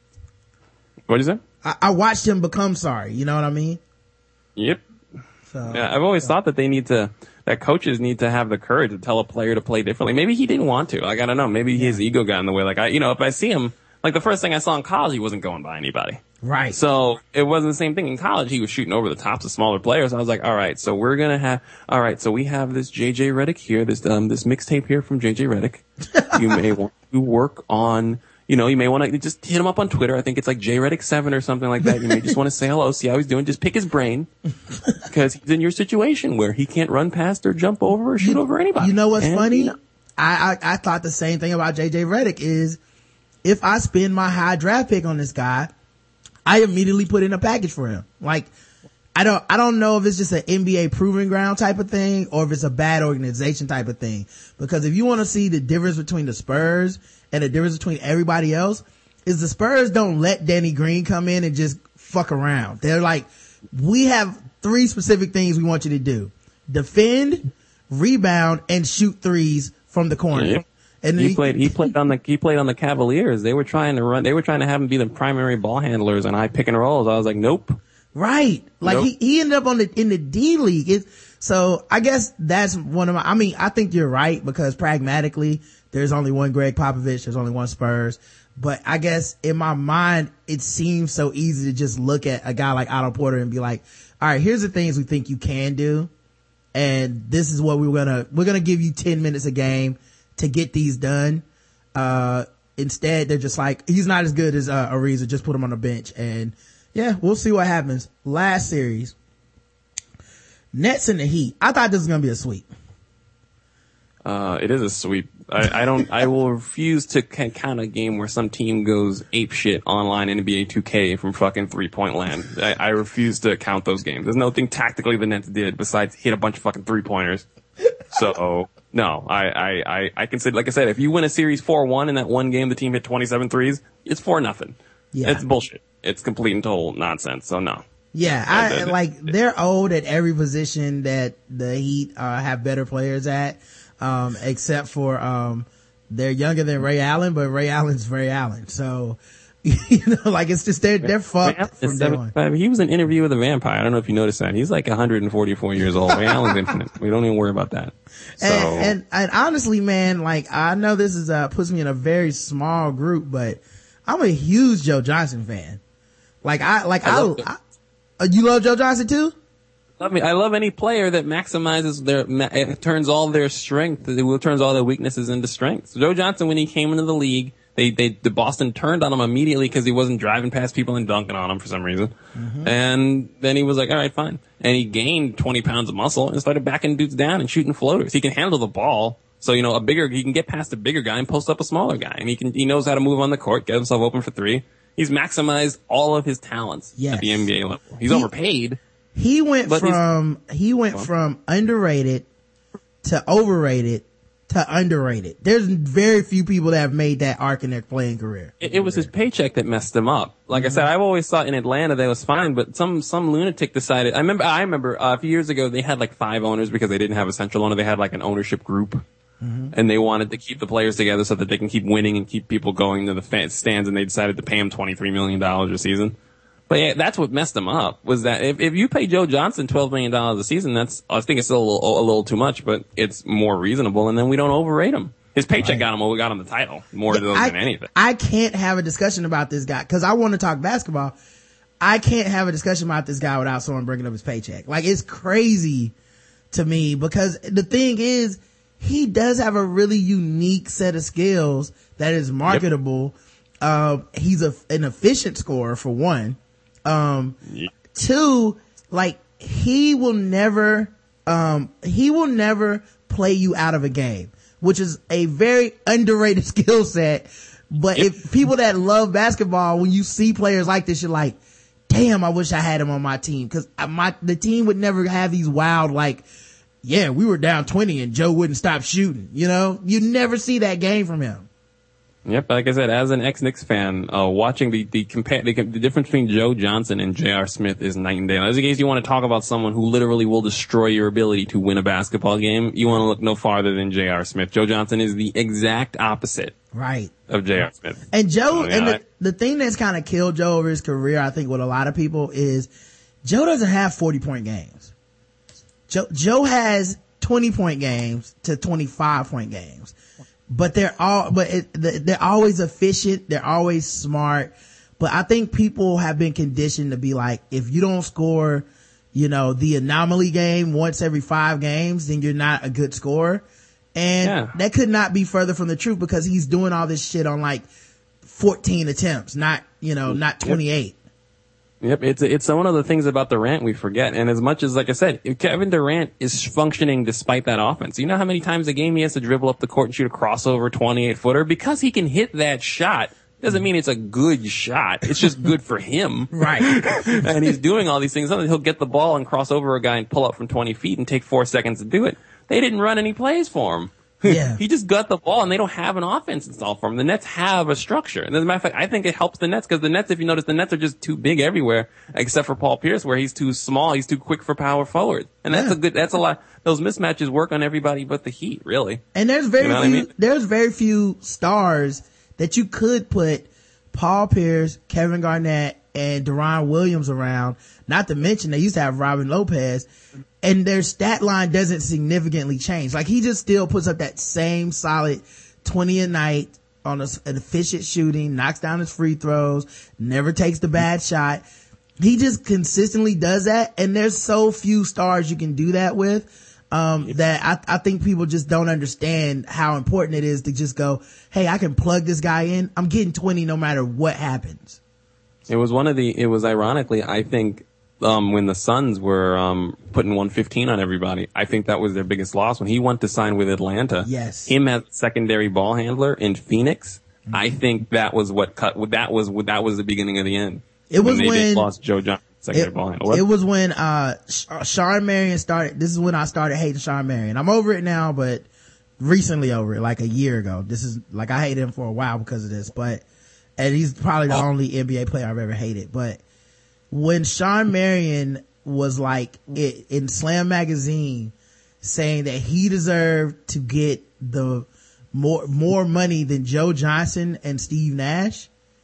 What'd you say? I, I watched him become sorry. You know what I mean? Yep. So, yeah, I've always so. thought that they need to, that coaches need to have the courage to tell a player to play differently. Maybe he didn't want to. Like, I don't know. Maybe yeah. his ego got in the way. Like, I, you know, if I see him, like the first thing I saw in college, he wasn't going by anybody. Right. So it wasn't the same thing in college. He was shooting over the tops of smaller players. I was like, all right, so we're going to have, all right, so we have this J J Redick here, this, um, this mixtape here from J J Redick. You may want to work on, you know, you may want to just hit him up on Twitter. I think it's like J Redick seven or something like that. You may just want to say hello, see how he's doing. Just pick his brain because he's in your situation where he can't run past or jump over or shoot you, over anybody. You know what's and, funny? You know, I, I, I thought the same thing about J J Redick is if I spend my high draft pick on this guy, I immediately put in a package for him. Like, I don't, I don't know if it's just an N B A proving ground type of thing or if it's a bad organization type of thing. Because if you want to see the difference between the Spurs and the difference between everybody else, is the Spurs don't let Danny Green come in and just fuck around. They're like, we have three specific things we want you to do. Defend, rebound, and shoot threes from the corner. Yeah. And he, he played. He played on the. He played on the Cavaliers. They were trying to run. They were trying to have him be the primary ball handlers and high pick and rolls. I was like, nope. Right. Like nope. he he ended up on the in the D League. It, so I guess that's one of my. I mean, I think you're right because pragmatically, there's only one Greg Popovich. There's only one Spurs. But I guess in my mind, it seems so easy to just look at a guy like Otto Porter and be like, all right, here's the things we think you can do, and this is what we're gonna we're gonna give you ten minutes a game to get these done. Uh, instead, they're just like, he's not as good as, uh, Ariza. Just put him on the bench. And yeah, we'll see what happens. Last series. Nets and the Heat. I thought this was going to be a sweep. Uh, it is a sweep. I, I don't, I will refuse to c- count a game where some team goes ape shit online in N B A two K from fucking three point land. I, I refuse to count those games. There's nothing tactically the Nets did besides hit a bunch of fucking three pointers. So, no, I, I, I, I consider, like I said, if you win a series four one in that one game the team hit twenty-seven threes, it's four nothing. Yeah. It's bullshit. It's complete and total nonsense, so no. Yeah, I, like, they're old at every position that the Heat, uh, have better players at, um, except for, um, they're younger than Ray Allen, but Ray Allen's Ray Allen, so, you know, like it's just, they're, they're fucked from day one. He was in an interview with a vampire. I don't know if you noticed that. He's like one hundred forty-four years old. Ray Allen's infinite. We don't even worry about that. So. And, and, and honestly, man, like, I know this is, uh, puts me in a very small group, but I'm a huge Joe Johnson fan. Like, I, like, I, I, I uh, you love Joe Johnson too? Love me. I love any player that maximizes their, ma- turns all their strength, it turns all their weaknesses into strengths. Joe Johnson, when he came into the league, They, they, the Boston turned on him immediately because he wasn't driving past people and dunking on them for some reason. Mm-hmm. And then he was like, all right, fine. And he gained twenty pounds of muscle and started backing dudes down and shooting floaters. He can handle the ball. So, you know, a bigger, he can get past a bigger guy and post up a smaller guy. And he can, he knows how to move on the court, get himself open for three. He's maximized all of his talents yes. at the N B A level. He's he, overpaid. He went from, he went well, from underrated to overrated to underrated. There's very few people that have made that arc in their playing career. It, it was his paycheck that messed him up. Like mm-hmm. I said, I've always thought in Atlanta that was fine, but some some lunatic decided. I remember I remember uh, a few years ago they had like five owners because they didn't have a central owner. They had like an ownership group, mm-hmm. and they wanted to keep the players together so that they can keep winning and keep people going to the fan stands. And they decided to pay him twenty-three million dollars a season. But yeah, that's what messed him up, was that if, if you pay Joe Johnson twelve million dollars a season, that's, I think it's still a little, a little too much, but it's more reasonable, and then we don't overrate him. His paycheck right. got him what we got him the title, more yeah, I, than anything. I can't have a discussion about this guy, cause I want to talk basketball. I can't have a discussion about this guy without someone bringing up his paycheck. Like, it's crazy to me, because the thing is, he does have a really unique set of skills that is marketable. Yep. Uh, he's a, an efficient scorer for one. Um, yep. Two, like he will never, um, he will never play you out of a game, which is a very underrated skill set. But yep. if people that love basketball, when you see players like this, you're like, damn, I wish I had him on my team. Cause my, the team would never have these wild, like, yeah, we were down twenty and Joe wouldn't stop shooting. You know, you never see that game from him. Yep, like I said, as an ex-Knicks fan, uh, watching the, the compare, the, the difference between Joe Johnson and J R. Smith is night and day. As in case you want to talk about someone who literally will destroy your ability to win a basketball game, you want to look no farther than J R. Smith. Joe Johnson is the exact opposite. Right. Of J R. Smith. And Joe, so, yeah, and the, I, the thing that's kind of killed Joe over his career, I think with a lot of people is Joe doesn't have forty point games. Joe, Joe has twenty point games to twenty-five point games. But they're all, but it, they're always efficient. They're always smart. But I think people have been conditioned to be like, if you don't score, you know, the anomaly game once every five games, then you're not a good scorer. And yeah. that could not be further from the truth because he's doing all this shit on like fourteen attempts, not, you know, not twenty-eight. Yep, it's it's one of the things about Durant we forget. And as much as, like I said, if Kevin Durant is functioning despite that offense, you know how many times a game he has to dribble up the court and shoot a crossover twenty-eight footer? Because he can hit that shot doesn't mean it's a good shot. It's just good for him. Right. And he's doing all these things. He'll get the ball and cross over a guy and pull up from twenty feet and take four seconds to do it. They didn't run any plays for him. Yeah. He just got the ball and they don't have an offense installed for him. The Nets have a structure. And as a matter of fact, I think it helps the Nets because the Nets, if you notice, the Nets are just too big everywhere except for Paul Pierce where he's too small. He's too quick for power forward. And that's yeah. a good, that's a lot. Those mismatches work on everybody but the Heat, really. And there's very you know few, I mean? there's very few stars that you could put Paul Pierce, Kevin Garnett, and Deron Williams around. Not to mention they used to have Robin Lopez. And their stat line doesn't significantly change. Like he just still puts up that same solid twenty a night on a, an efficient shooting, knocks down his free throws, never takes the bad shot. He just consistently does that. And there's so few stars you can do that with, um, that I, I think people just don't understand how important it is to just go, hey, I can plug this guy in. I'm getting twenty no matter what happens. It was one of the, it was ironically, I think, Um, when the Suns were, um, putting one fifteen on everybody, I think that was their biggest loss. When he went to sign with Atlanta, yes. him as secondary ball handler in Phoenix, mm-hmm. I think that was what cut, that was, that was the beginning of the end. It was when they when, just lost Joe Johnson, secondary it, ball handler. What? It was when, uh, Shawn Marion started, this is when I started hating Shawn Marion. I'm over it now, but recently over it, like a year ago. This is, like, I hated him for a while because of this, but, and he's probably the oh. only N B A player I've ever hated, but, when Shawn Marion was like it, in Slam magazine saying that he deserved to get the more more money than Joe Johnson and Steve Nash,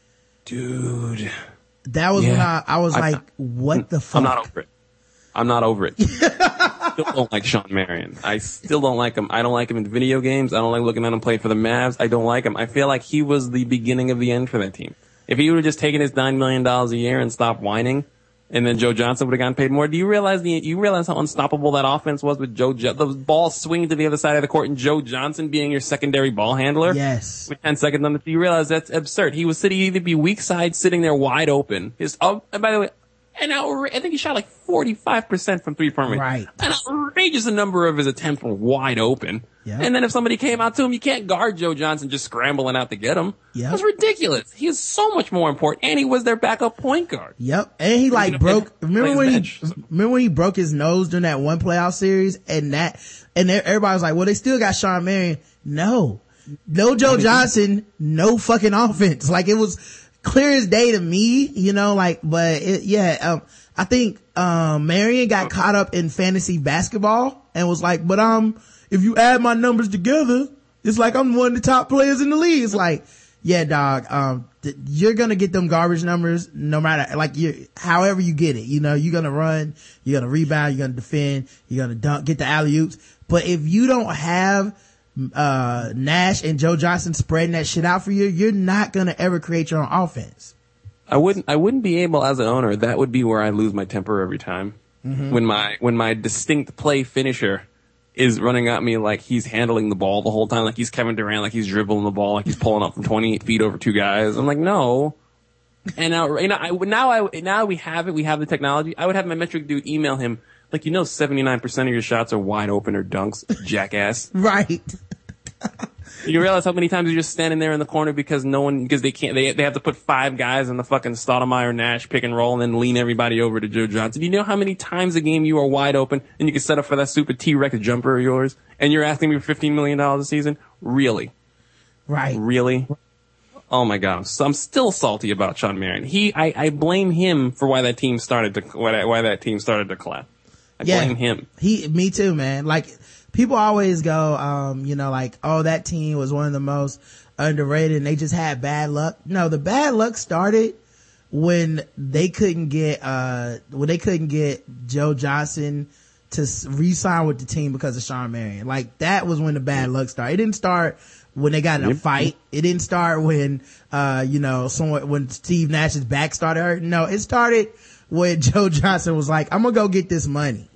dude, that was yeah. when I, I was I, like, what the fuck? I'm not over it. I'm not over it. I still don't like Shawn Marion. I still don't like him. I don't like him in video games. I don't like looking at him play for the Mavs. I don't like him. I feel like he was the beginning of the end for that team. If he would have just taken his nine million dollars a year and stopped whining, and then Joe Johnson would have gotten paid more, do you realize the, you realize how unstoppable that offense was with Joe, jo- the ball swinging to the other side of the court and Joe Johnson being your secondary ball handler? Yes. With ten seconds on the, do you realize that's absurd? He was sitting, he'd either be weak side, sitting there wide open. His, oh, and by the way, an outra- I think he shot like forty-five percent from three-point range. Right. An outrageous number of his attempts were wide open. Yep. And then if somebody came out to him, you can't guard Joe Johnson just scrambling out to get him. Yep. That's ridiculous. He is so much more important, and he was their backup point guard. Yep. And he like broke, remember when he, remember when he broke his nose during that one playoff series and that, and everybody was like, well, they still got Shawn Marion. No. No Joe Johnson, no fucking offense. Like it was clear as day to me, you know, like, but it, yeah, um, I think, um, Marion got caught up in fantasy basketball and was like, but, um, if you add my numbers together, it's like I'm one of the top players in the league. It's like, yeah, dog, um, th- you're gonna get them garbage numbers no matter, like you, however you get it, you know, you're gonna run, you're gonna rebound, you're gonna defend, you're gonna dunk, get the alley-oops. But if you don't have, uh, Nash and Joe Johnson spreading that shit out for you, you're not gonna ever create your own offense. I wouldn't, I wouldn't be able as an owner, that would be where I lose my temper every time. Mm-hmm. When my, when my distinct play finisher is running at me like he's handling the ball the whole time, like he's Kevin Durant, like he's dribbling the ball, like he's pulling up from twenty-eight feet over two guys. I'm like, no. And now, you know, I, now I, now we have it, we have the technology. I would have my metric dude email him, like, you know, seventy-nine percent of your shots are wide open or dunks, jackass. Right. You realize how many times you're just standing there in the corner because no one, because they can't, they, they have to put five guys in the fucking Stoudemire Nash pick and roll and then lean everybody over to Joe Johnson. You know how many times a game you are wide open and you can set up for that stupid T-Rex jumper of yours and you're asking me for fifteen million dollars a season? Really? Right. Really? Oh my God. I'm, so, I'm still salty about Shawn Marion. He, I, I blame him for why that team started to, why that, why that team started to collapse. I yeah, blame him. He, me too, man. Like, people always go, um, you know, like, oh, that team was one of the most underrated and they just had bad luck. No, the bad luck started when they couldn't get, uh, when they couldn't get Joe Johnson to re-sign with the team because of Shawn Marion. Like, that was when the bad luck started. It didn't start when they got in a Yep. fight. It didn't start when, uh, you know, someone, when Steve Nash's back started hurting. No, it started when Joe Johnson was like, I'm gonna go get this money.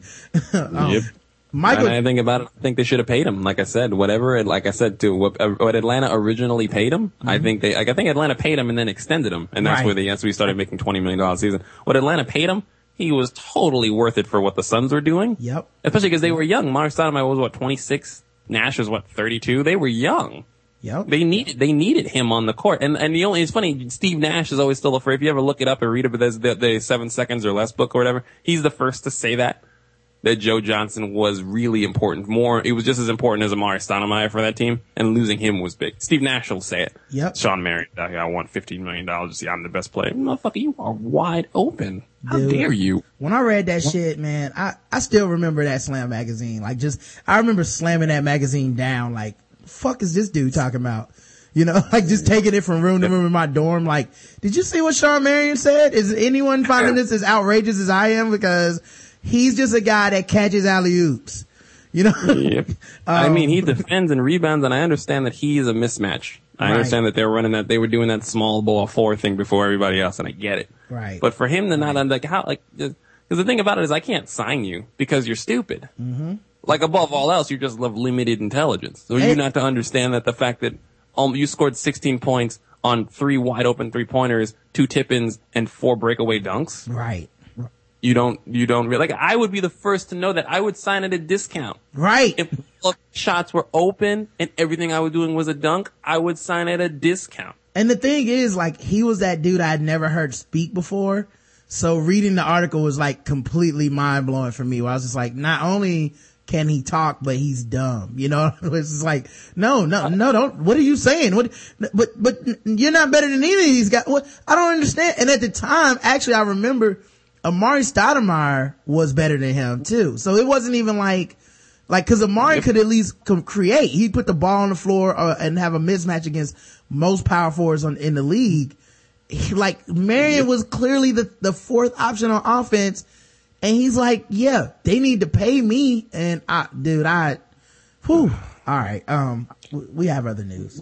um, Yep. Michael, and I think about it, I think they should have paid him. Like I said, whatever, it, like I said, to what, uh, what Atlanta originally paid him, mm-hmm. I think they, like, I think Atlanta paid him and then extended him. And that's right. where they, that's where he started making twenty million dollars a season. What Atlanta paid him, he was totally worth it for what the Suns were doing. Yep. Especially because they were young. Mark Stoudemire was what, twenty-six? Nash was what, thirty-two? They were young. Yep. They needed, they needed him on the court. And, and the only, it's funny, Steve Nash is always still afraid. If you ever look it up and read it, but there's the, the seven seconds or less book or whatever, he's the first to say that. That Joe Johnson was really important. More, it was just as important as Amari Stoudemire for that team, and losing him was big. Steve Nash will say it. Yep. Shawn Marion, I want fifteen million dollars to see I'm the best player. Motherfucker, you are wide open. How Dude, dare you? When I read that shit, man, I, I still remember that Slam magazine. Like, just, I remember slamming that magazine down. Like, fuck is this dude talking about? You know, like just taking it from room to room in my dorm. Like, did you see what Shawn Marion said? Is anyone finding this as outrageous as I am? Because he's just a guy that catches alley-oops, you know? Yep. um, I mean, he defends and rebounds, and I understand that he's a mismatch. I right. understand that they were running that, they were doing that small ball four thing before everybody else, and I get it. Right. But for him to not, like, how, like, because the thing about it is I can't sign you because you're stupid. Mm-hmm. Like, above all else, you just have limited intelligence. So hey. you're not to understand that the fact that um, you scored sixteen points on three wide open three-pointers, two tip-ins, and four breakaway dunks. Right. You don't, you don't really, like, I would be the first to know that. I would sign at a discount. Right. If shots were open and everything I was doing was a dunk, I would sign at a discount. And the thing is, like, he was that dude I'd never heard speak before. So reading the article was like completely mind blowing for me. Where I was just like, not only can he talk, but he's dumb. You know, it's just like, no, no, no, don't, what are you saying? What, but, but you're not better than either of these guys. What, I don't understand. And at the time, actually, I remember Amari Stoudemire was better than him too. So it wasn't even like, like, cause Amari yep. could at least com- create. He'd put the ball on the floor uh, and have a mismatch against most power forwards on, in the league. He, like, Marion yep. was clearly the, the fourth option on offense. And he's like, yeah, they need to pay me. And I, dude, I, whew. All right. Um, we have other news.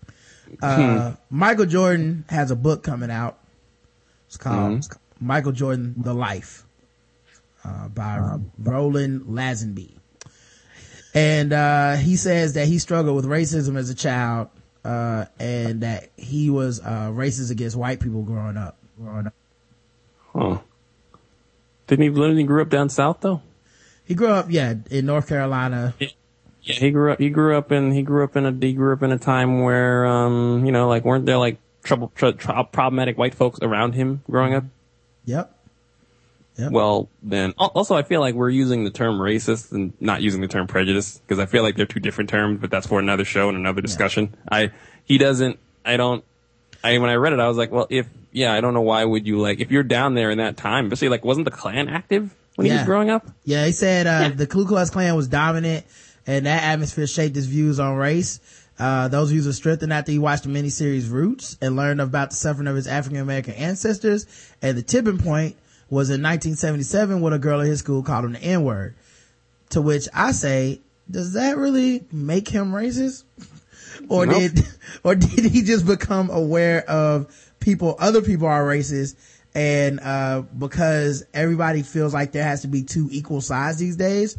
Uh, Michael Jordan has a book coming out. It's called, mm-hmm. it's called Michael Jordan, The Life, uh, by uh, Roland Lazenby. And, uh, he says that he struggled with racism as a child, uh, and that he was, uh, racist against white people growing up, growing up. Huh. Didn't he live, he grew up down south though? He grew up, yeah, in North Carolina. Yeah, yeah he grew up, he grew up in, he grew up in a, he grew up in a time where, um, you know, like, weren't there like trouble, tr- tr- problematic white folks around him growing up? Yep. Yep. Well, then, also I feel like we're using the term racist and not using the term prejudice, because I feel like they're two different terms, but that's for another show and another discussion. Yeah. I, he doesn't, I don't, I, when I read it, I was like, well, if, yeah, I don't know why would you like, if you're down there in that time, especially like, wasn't the Klan active when yeah. he was growing up? Yeah, he said, uh, yeah. the Ku Klux Klan was dominant and that atmosphere shaped his views on race. Uh, those views were strengthened after he watched the miniseries Roots and learned about the suffering of his African American ancestors. And the tipping point was in nineteen seventy-seven when a girl at his school called him the N-word. To which I say, does that really make him racist? Or nope. did, or did he just become aware of people, other people are racist, and, uh, because everybody feels like there has to be two equal sides these days,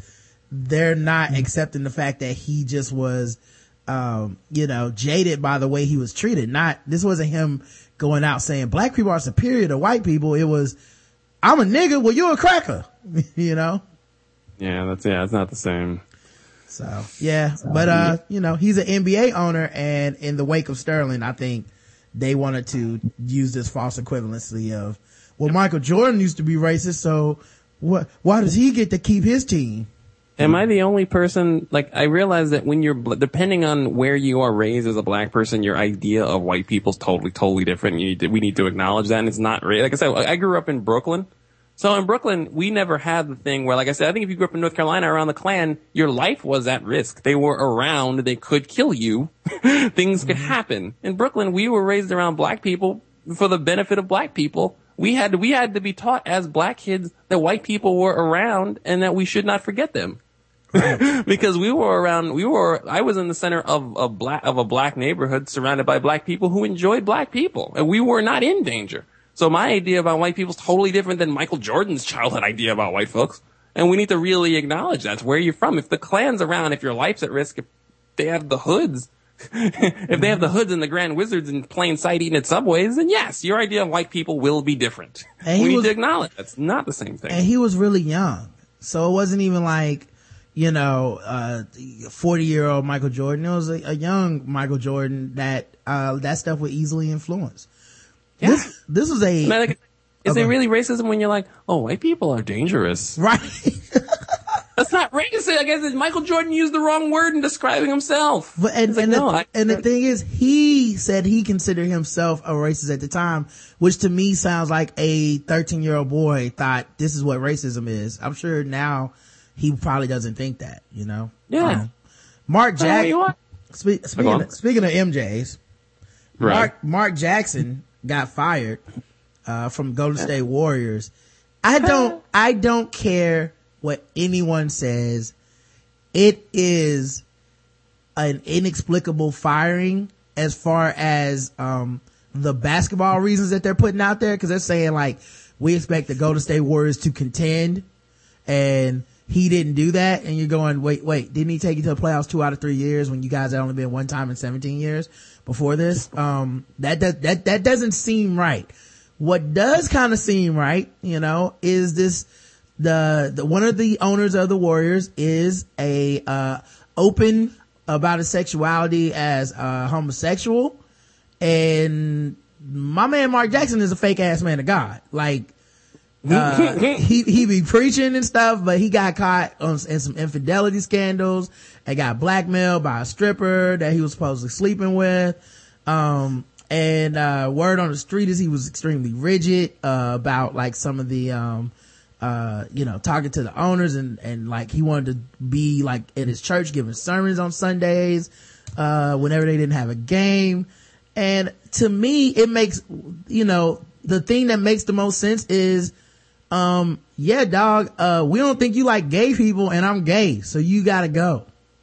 they're not accepting the fact that he just was, um, you know, jaded by the way he was treated. Not, this wasn't him going out saying black people are superior to white people. It was, I'm a nigga, well, you're a cracker, you know? Yeah, that's, yeah, it's not the same. So, yeah, but, uh, you know, he's an N B A owner, and in the wake of Sterling, I think they wanted to use this false equivalency of, well, Michael Jordan used to be racist, so what, why does he get to keep his team? Am I the only person, like, I realize that when you're, depending on where you are raised as a black person, your idea of white people is totally, totally different. You need to, we need to acknowledge that, and it's not, like I said, I grew up in Brooklyn. So in Brooklyn, we never had the thing where, like I said, I think if you grew up in North Carolina around the Klan, your life was at risk. They were around, they could kill you. Things could happen. In Brooklyn, we were raised around black people for the benefit of black people. We had, we had to be taught as black kids that white people were around and that we should not forget them. Because we were around, we were, I was in the center of a black, of a black neighborhood surrounded by black people who enjoyed black people. And we were not in danger. So my idea about white people is totally different than Michael Jordan's childhood idea about white folks. And we need to really acknowledge that's where you're from. If the Klan's around, if your life's at risk, if they have the hoods, if they have the hoods and the Grand Wizards in plain sight eating at Subways, then yes, your idea of white people will be different. And we need was, to acknowledge that's not the same thing. And he was really young. So it wasn't even like, you know, uh, forty year old Michael Jordan. It was a, a young Michael Jordan that, uh, that stuff would easily influence. Yeah. This, this was a, Man, like, is okay. it really racism when you're like, oh, white people are dangerous? Right. That's not racist. I guess Michael Jordan used the wrong word in describing himself. But, and, like, and, no, the, I, and the thing is, he said he considered himself a racist at the time, which to me sounds like a thirteen year old boy thought this is what racism is. I'm sure now he probably doesn't think that, you know? Yeah. Um, Mark Jackson, spe- speaking, of, speaking of M Js, right. Mark, Mark Jackson got fired, uh, from Golden State Warriors. I don't, I don't care what anyone says. It is an inexplicable firing as far as, um, the basketball reasons that they're putting out there. Cause they're saying like, we expect the Golden State Warriors to contend, and he didn't do that. And you're going, wait, wait, didn't he take you to the playoffs two out of three years when you guys had only been one time in seventeen years before this? Um, that, that, that, that doesn't seem right. What does kind of seem right, you know, is this, the, the, one of the owners of the Warriors is a, uh, open about his sexuality as, uh, homosexual. And my man Mark Jackson is a fake ass man of God. Like, uh, he, he be preaching and stuff, but he got caught on, in some infidelity scandals and got blackmailed by a stripper that he was supposedly sleeping with. Um, and, uh, word on the street is he was extremely rigid, uh, about like some of the, um, uh, you know, talking to the owners, and, and like he wanted to be like at his church giving sermons on Sundays, uh, whenever they didn't have a game. And to me, it makes, you know, the thing that makes the most sense is, um, yeah, dog, uh, we don't think you like gay people, and I'm gay, so you gotta go.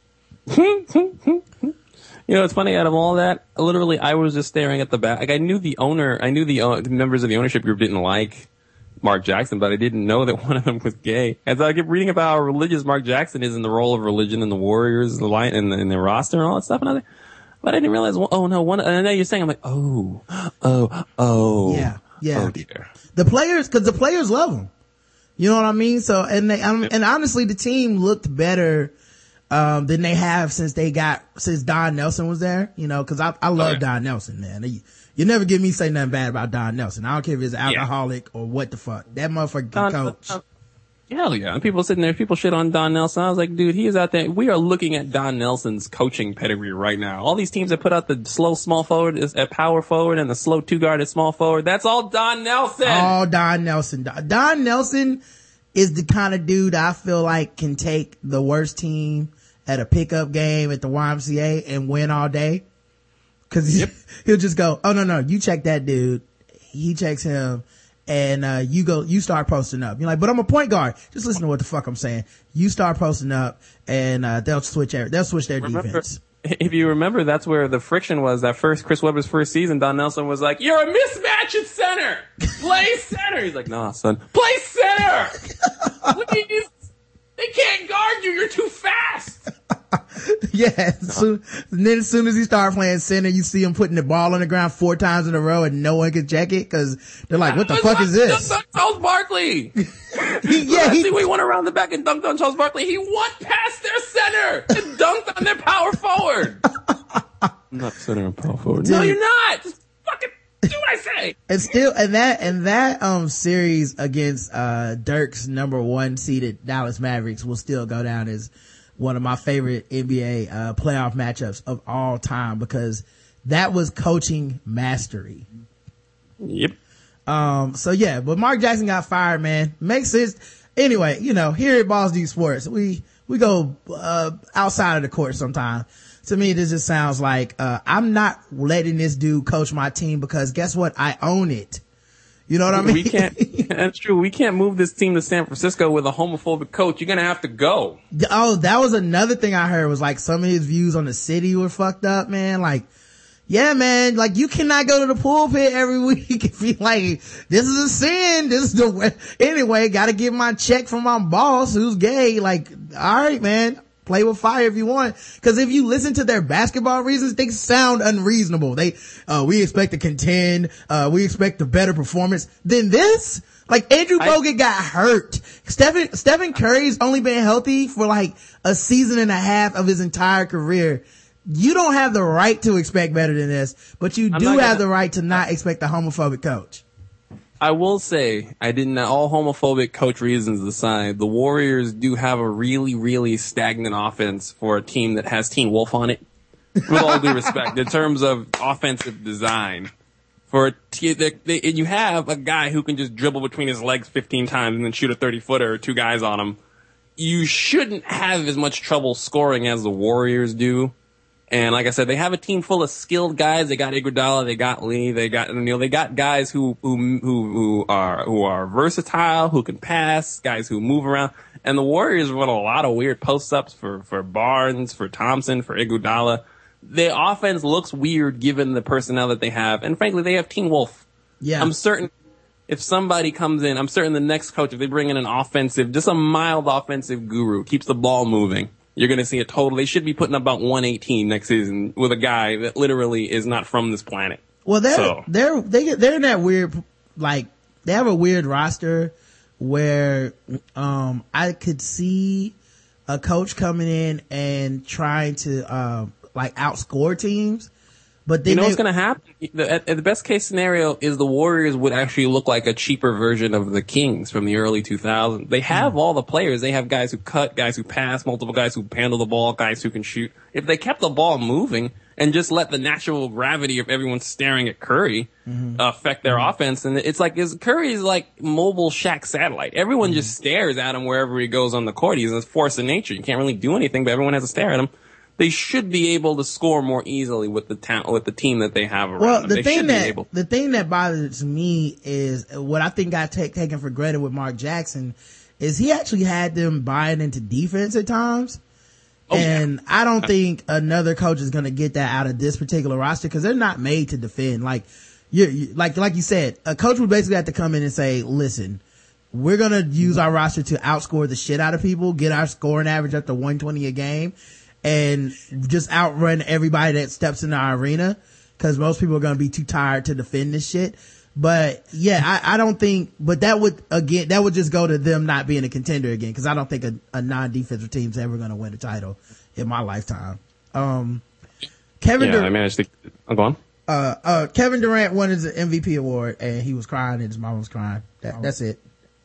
You know, it's funny, out of all that, literally, I was just staring at the back. Like, I knew the owner, I knew the, uh, the members of the ownership group didn't like Mark Jackson, but I didn't know that one of them was gay. As I kept reading about how religious Mark Jackson is in the role of religion in the Warriors, the line, in the, in the roster and all that stuff, and I was like, but I didn't realize, well, oh no, one, and now you're saying, I'm like, oh, oh, oh. Yeah, yeah. Oh dear. The players, cause the players love him. You know what I mean? So, and they, um, and honestly, the team looked better, um, than they have since they got, since Don Nelson was there, you know, cause I, I love okay. Don Nelson, man. You, you never get me say nothing bad about Don Nelson. I don't care if he's an alcoholic yeah. or what the fuck. That motherfucker can Don, coach. uh, Hell yeah. And people sitting there, people shit on Don Nelson. I was like, dude, he is out there. We are looking at Don Nelson's coaching pedigree right now. All these teams that put out the slow small forward is at power forward and the slow two guard at small forward. That's all Don Nelson. All Don Nelson. Don Nelson is the kind of dude I feel like can take the worst team at a pickup game at the Y M C A and win all day. Cause yep. he'll just go, oh no, no, you check that dude. He checks him. And, uh, you go, you start posting up. You're like, but I'm a point guard. Just listen to what the fuck I'm saying. You start posting up, and, uh, they'll switch, they'll switch their remember, defense. If you remember, that's where the friction was. That first, Chris Webber's first season, Don Nelson was like, you're a mismatch at center! Play center! He's like, nah, son. Play center! Please! They can't guard you. You're too fast. Yeah. So, and then as soon as he started playing center, you see him putting the ball on the ground four times in a row and no one can check it because they're like, what the fuck is this? Charles Barkley. he, yeah. He, we went around the back and dunked on Charles Barkley. He went past their center and dunked on their power forward. I'm not center and power forward. No, you're not. Just fucking do what I say. And still, and that, and that, um, series against, uh, Dirk's number one seeded Dallas Mavericks will still go down as one of my favorite N B A, uh, playoff matchups of all time because that was coaching mastery. Yep. Um, so yeah, but Mark Jackson got fired, man. Makes sense. Anyway, you know, here at Balls Deep Sports, we, we go, uh, outside of the court sometimes. To me, this just sounds like, uh, I'm not letting this dude coach my team because guess what? I own it. You know what I mean? We can't, that's true. We can't move this team to San Francisco with a homophobic coach. You're going to have to go. Oh, that was another thing I heard was like some of his views on the city were fucked up, man. Like, yeah, man, like you cannot go to the pulpit every week and be like, this is a sin. This is the way. Anyway, got to get my check from my boss who's gay. Like, all right, man. Play with fire if you want. Cause if you listen to their basketball reasons, they sound unreasonable. They, uh, we expect to contend, uh, we expect a better performance than this. Like Andrew I, Bogut got hurt. Stephen, Stephen Curry's only been healthy for like a season and a half of his entire career. You don't have the right to expect better than this, but you I'm do have gonna, the right to not expect a homophobic coach. I will say, I didn't, all homophobic coach reasons aside, the Warriors do have a really, really stagnant offense for a team that has Teen Wolf on it. With all due respect, in terms of offensive design. For a t- they, they, and you have a guy who can just dribble between his legs fifteen times and then shoot a thirty footer or two guys on him. You shouldn't have as much trouble scoring as the Warriors do. And like I said, they have a team full of skilled guys. They got Iguodala, they got Lee, they got, you know, they got guys who, who, who, who are, who are versatile, who can pass, guys who move around. And the Warriors run a lot of weird post-ups for, for Barnes, for Thompson, for Iguodala. Their offense looks weird given the personnel that they have. And frankly, they have Teen Wolf. Yeah. I'm certain if somebody comes in, I'm certain the next coach, if they bring in an offensive, just a mild offensive guru, keeps the ball moving, you're going to see a total. They should be putting up about one eighteen next season with a guy that literally is not from this planet. Well, they're, so. they're, they, they're in that weird, like, they have a weird roster where, um, I could see a coach coming in and trying to, uh, like outscore teams. But then you know they, what's going to happen? The, at, at the best case scenario is the Warriors would actually look like a cheaper version of the Kings from the early two thousands. They have mm. all the players. They have guys who cut, guys who pass, multiple guys who handle the ball, guys who can shoot. If they kept the ball moving and just let the natural gravity of everyone staring at Curry mm-hmm. affect their mm-hmm. offense, and it's like is Curry is like mobile Shaq satellite. Everyone mm-hmm. just stares at him wherever he goes on the court. He's a force of nature. You can't really do anything, but everyone has to stare at him. They should be able to score more easily with the ta- with the team that they have around well, them. The they thing should that, be able. The thing that bothers me is what I think got take, taken for granted with Mark Jackson is he actually had them buying into defense at times. Oh, and yeah. I don't think another coach is going to get that out of this particular roster because they're not made to defend. Like you, you, like, like you said, a coach would basically have to come in and say, listen, we're going to use our roster to outscore the shit out of people, get our scoring average up to one twenty a game. And just outrun everybody that steps in our arena because most people are going to be too tired to defend this shit. But yeah, I, I don't think, but that would, again, that would just go to them not being a contender again because I don't think a, a non-defensive team's ever going to win a title in my lifetime. Um, Kevin yeah, Durant, I managed to, I'm going. Uh, uh, Kevin Durant won his M V P award and he was crying and his mom was crying. That, that's it.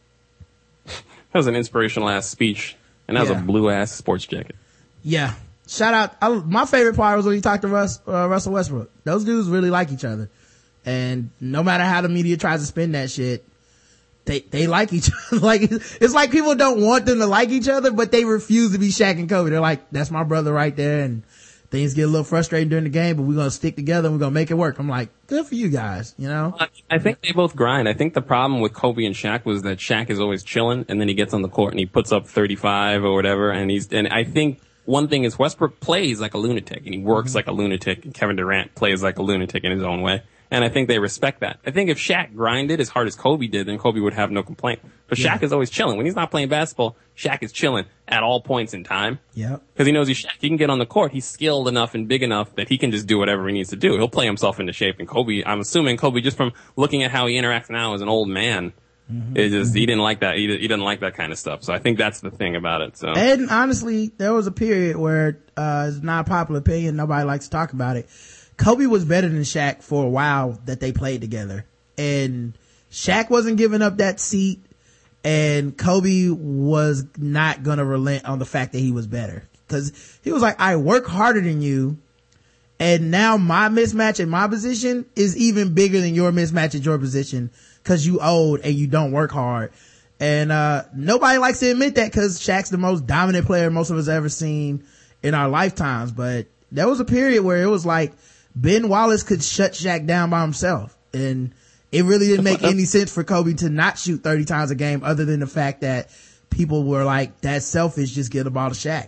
That was an inspirational ass speech and that was yeah. a blue ass sports jacket. Yeah. Shout out. I, my favorite part was when he talked to Russ, uh, Russell Westbrook. Those dudes really like each other. And no matter how the media tries to spin that shit, they, they like each other. Like, it's like people don't want them to like each other, but they refuse to be Shaq and Kobe. They're like, that's my brother right there. And things get a little frustrating during the game, but we're going to stick together and we're going to make it work. I'm like, good for you guys, you know? I think they both grind. I think the problem with Kobe and Shaq was that Shaq is always chilling and then he gets on the court and he puts up thirty-five or whatever. And he's, and I think, one thing is Westbrook plays like a lunatic and he works mm-hmm. like a lunatic and Kevin Durant plays like a lunatic in his own way. And I think they respect that. I think if Shaq grinded as hard as Kobe did, then Kobe would have no complaint. But yeah. Shaq is always chilling. When he's not playing basketball, Shaq is chilling at all points in time. Yeah. Because he knows he's Shaq. He can get on the court. He's skilled enough and big enough that he can just do whatever he needs to do. He'll play himself into shape. And Kobe, I'm assuming Kobe, just from looking at how he interacts now as an old man, mm-hmm. it just, he didn't like that. He, he didn't like that kind of stuff. So I think that's the thing about it. So. And honestly, there was a period where, uh, it's not a popular opinion. Nobody likes to talk about it. Kobe was better than Shaq for a while that they played together. And Shaq wasn't giving up that seat, and Kobe was not gonna relent on the fact that he was better. Cause he was like, I work harder than you, and now my mismatch in my position is even bigger than your mismatch at your position, cause you old and you don't work hard. And, uh, nobody likes to admit that, cause Shaq's the most dominant player most of us ever seen in our lifetimes. But there was a period where it was like, Ben Wallace could shut Shaq down by himself, and it really didn't make any sense for Kobe to not shoot thirty times a game, other than the fact that people were like, that's selfish, just get the ball to Shaq.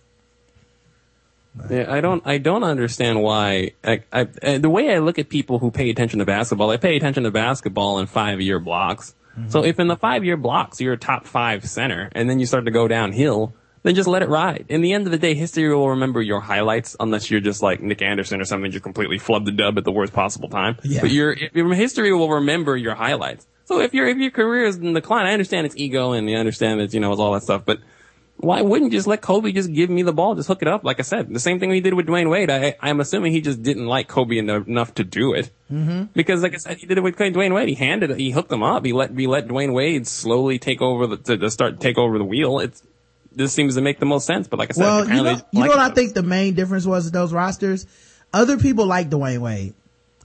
But, yeah, I don't, I don't understand why, I, I, the way I look at people who pay attention to basketball, I pay attention to basketball in five year blocks. Mm-hmm. So if in the five year blocks you're a top five center, and then you start to go downhill, then just let it ride. In the end of the day, history will remember your highlights, unless you're just like Nick Anderson or something, just completely flub the dub at the worst possible time. Yeah. But your, your history will remember your highlights. So if your if your career is in decline, I understand it's ego and you understand that, you know, it's all that stuff, but why wouldn't you just let Kobe just give me the ball, just hook it up? Like I said, the same thing we did with Dwayne Wade. I, I'm assuming he just didn't like Kobe enough to do it. Mm-hmm. Because like I said, he did it with Dwayne Wade. He handed it, he hooked him up. He let, he let Dwayne Wade slowly take over the, to, to start, take over the wheel. It's, this seems to make the most sense, but like I said, well, you know, you like know what I think the main difference was with those rosters? Other people like Dwayne Wade.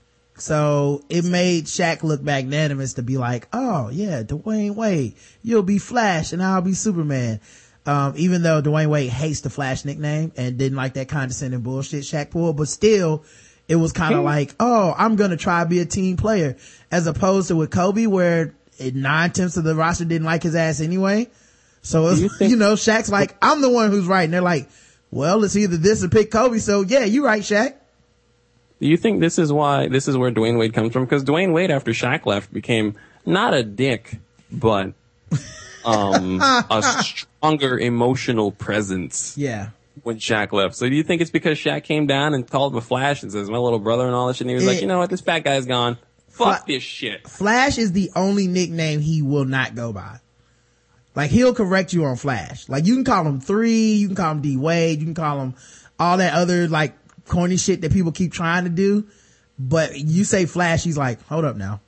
So it made Shaq look magnanimous to be like, oh yeah, Dwayne Wade, you'll be Flash and I'll be Superman. Um, even though Dwayne Wade hates the Flash nickname and didn't like that condescending bullshit Shaq pulled, but still, it was kind of like, oh, I'm gonna try to be a team player, as opposed to with Kobe, where nine tenths of the roster didn't like his ass anyway. So, you, think- you know, Shaq's like, I'm the one who's right. And they're like, well, it's either this or pick Kobe. So yeah, you right, Shaq. Do you think this is why, this is where Dwayne Wade comes from? Because Dwayne Wade, after Shaq left, became not a dick, but, um, a stronger emotional presence. Yeah. When Shaq left. So do you think it's because Shaq came down and called him a Flash and says, my little brother and all that shit, and he was it, like, you know what, this fat guy's gone. Fuck Fla- this shit. Flash is the only nickname he will not go by. Like, he'll correct you on Flash. Like, you can call him Three, you can call him D Wade, you can call him all that other, like, corny shit that people keep trying to do. But you say Flash, he's like, hold up now.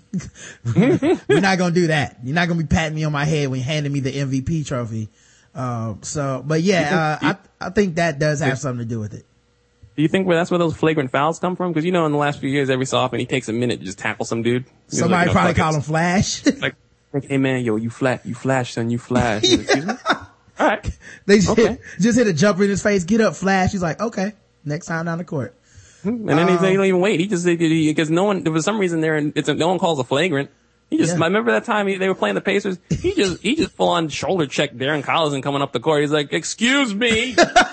We're not gonna do that. You're not gonna be patting me on my head when you're handing me the M V P trophy. Um, so, but yeah, uh, I, I think that does have something to do with it. Do you think where that's where those flagrant fouls come from? Because, you know, in the last few years, every so often, he takes a minute to just tackle some dude. Somebody like, you know, probably call him Flash. Like, hey man, yo, you flat, you flash, son, you flash. Yeah. Excuse me? All right. They just, okay. hit, just hit a jumper in his face, get up, Flash. He's like, okay, next time down the court. And then um, he don't even wait. He just, because no one, for some reason there, it's a, no one calls a flagrant. He just, yeah. I remember that time he, they were playing the Pacers. He just, he just full on shoulder checked Darren Collison coming up the court. He's like, excuse me.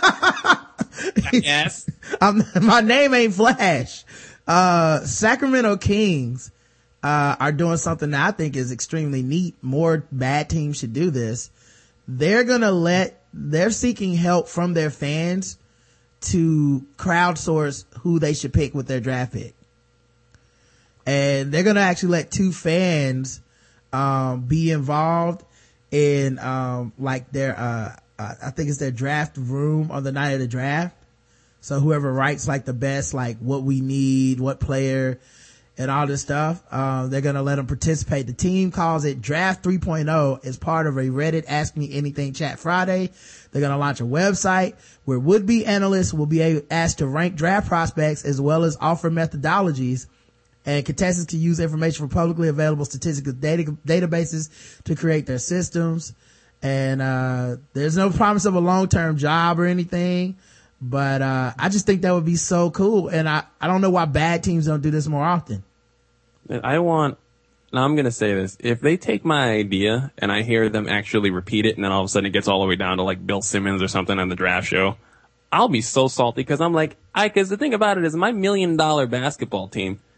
Yes. I'm, my name ain't Flash. Uh, Sacramento Kings, uh, are doing something that I think is extremely neat. More bad teams should do this. They're gonna let, they're seeking help from their fans to crowdsource who they should pick with their draft pick. And they're gonna actually let two fans, um, be involved in, um, like their, uh, uh, I think it's their draft room on the night of the draft. So whoever writes like the best, like what we need, what player, and all this stuff, um, they're gonna let them participate. The team calls it Draft three point oh as part of a Reddit Ask Me Anything Chat Friday. They're gonna launch a website where would-be analysts will be asked to rank draft prospects as well as offer methodologies, and contestants can use information from publicly available statistical data databases to create their systems. And uh there's no promise of a long-term job or anything, but uh I just think that would be so cool. And I I don't know why bad teams don't do this more often. I want, now I'm gonna say this, if they take my idea and I hear them actually repeat it, and then all of a sudden it gets all the way down to like Bill Simmons or something on the draft show, I'll be so salty, because I'm like, I, because the thing about it is my million dollar basketball team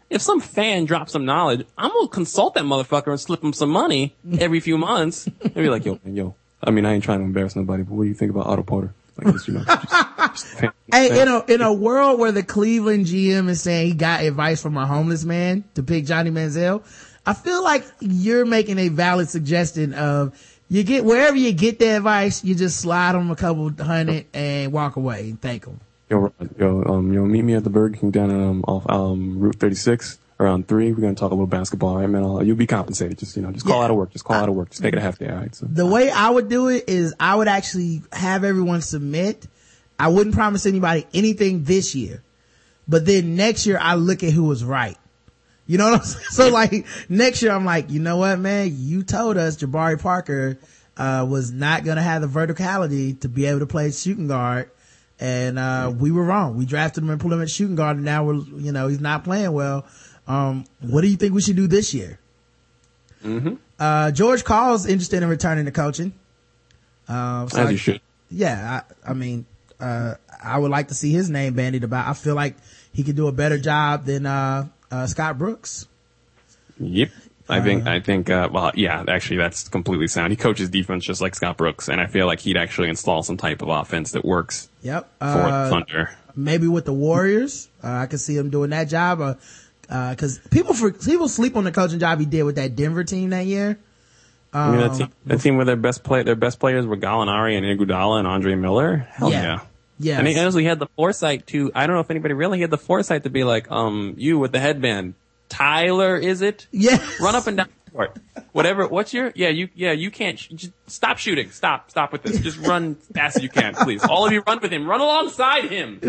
if some fan drops some knowledge, I'm gonna consult that motherfucker and slip him some money every few months and be like, yo, man, yo. I mean, I ain't trying to embarrass nobody, but what do you think about Otto Porter? Like this, you know. Just, just fan, hey, fan. in a in a world where the Cleveland G M is saying he got advice from a homeless man to pick Johnny Manziel, I feel like you're making a valid suggestion of you get wherever you get the advice, you just slide them a couple hundred and walk away and thank them. Yo, yo, um, yo, meet me at the Burger King down at, um, off, um, Route thirty-six around three. We're going to talk a little basketball, all right, man? I'll, you'll be compensated. Just, you know, just call Yeah. out of work. Just call out of work. Just take it a half day, all right? So. The way I would do it is I would actually have everyone submit. I wouldn't promise anybody anything this year, but then next year I look at who was right. You know what I'm saying? So like next year I'm like, you know what, man? You told us Jabari Parker, uh, was not going to have the verticality to be able to play shooting guard. And, uh, we were wrong. We drafted him and put him at shooting guard and now we're, you know, he's not playing well. Um, what do you think we should do this year? Mm-hmm. Uh, George Karl's interested in returning to coaching. Uh, so As I, you should. Yeah. I, I mean, uh, I would like to see his name bandied about. I feel like he could do a better job than, uh, uh, Scott Brooks. Yep. I think, I think, uh, well, yeah, actually that's completely sound. He coaches defense just like Scott Brooks, and I feel like he'd actually install some type of offense that works Yep. for Uh, the Thunder. maybe with the Warriors. Uh, I could see him doing that job. Uh, uh, cause people for, people sleep on the coaching job he did with that Denver team that year. Um, I mean, that team, that team where their best play, their best players were Gallinari and Iguodala and Andre Miller. Hell Yeah. yeah. Yes. And he honestly had the foresight to, I don't know if anybody really had the foresight to be like, um, you with the headband, Tyler, is it? Yes. Run up and down the court. Whatever, what's your, yeah, you, yeah, you can't, sh- just stop shooting. Stop, stop with this. Just run as fast as you can, please. All of you run with him. Run alongside him.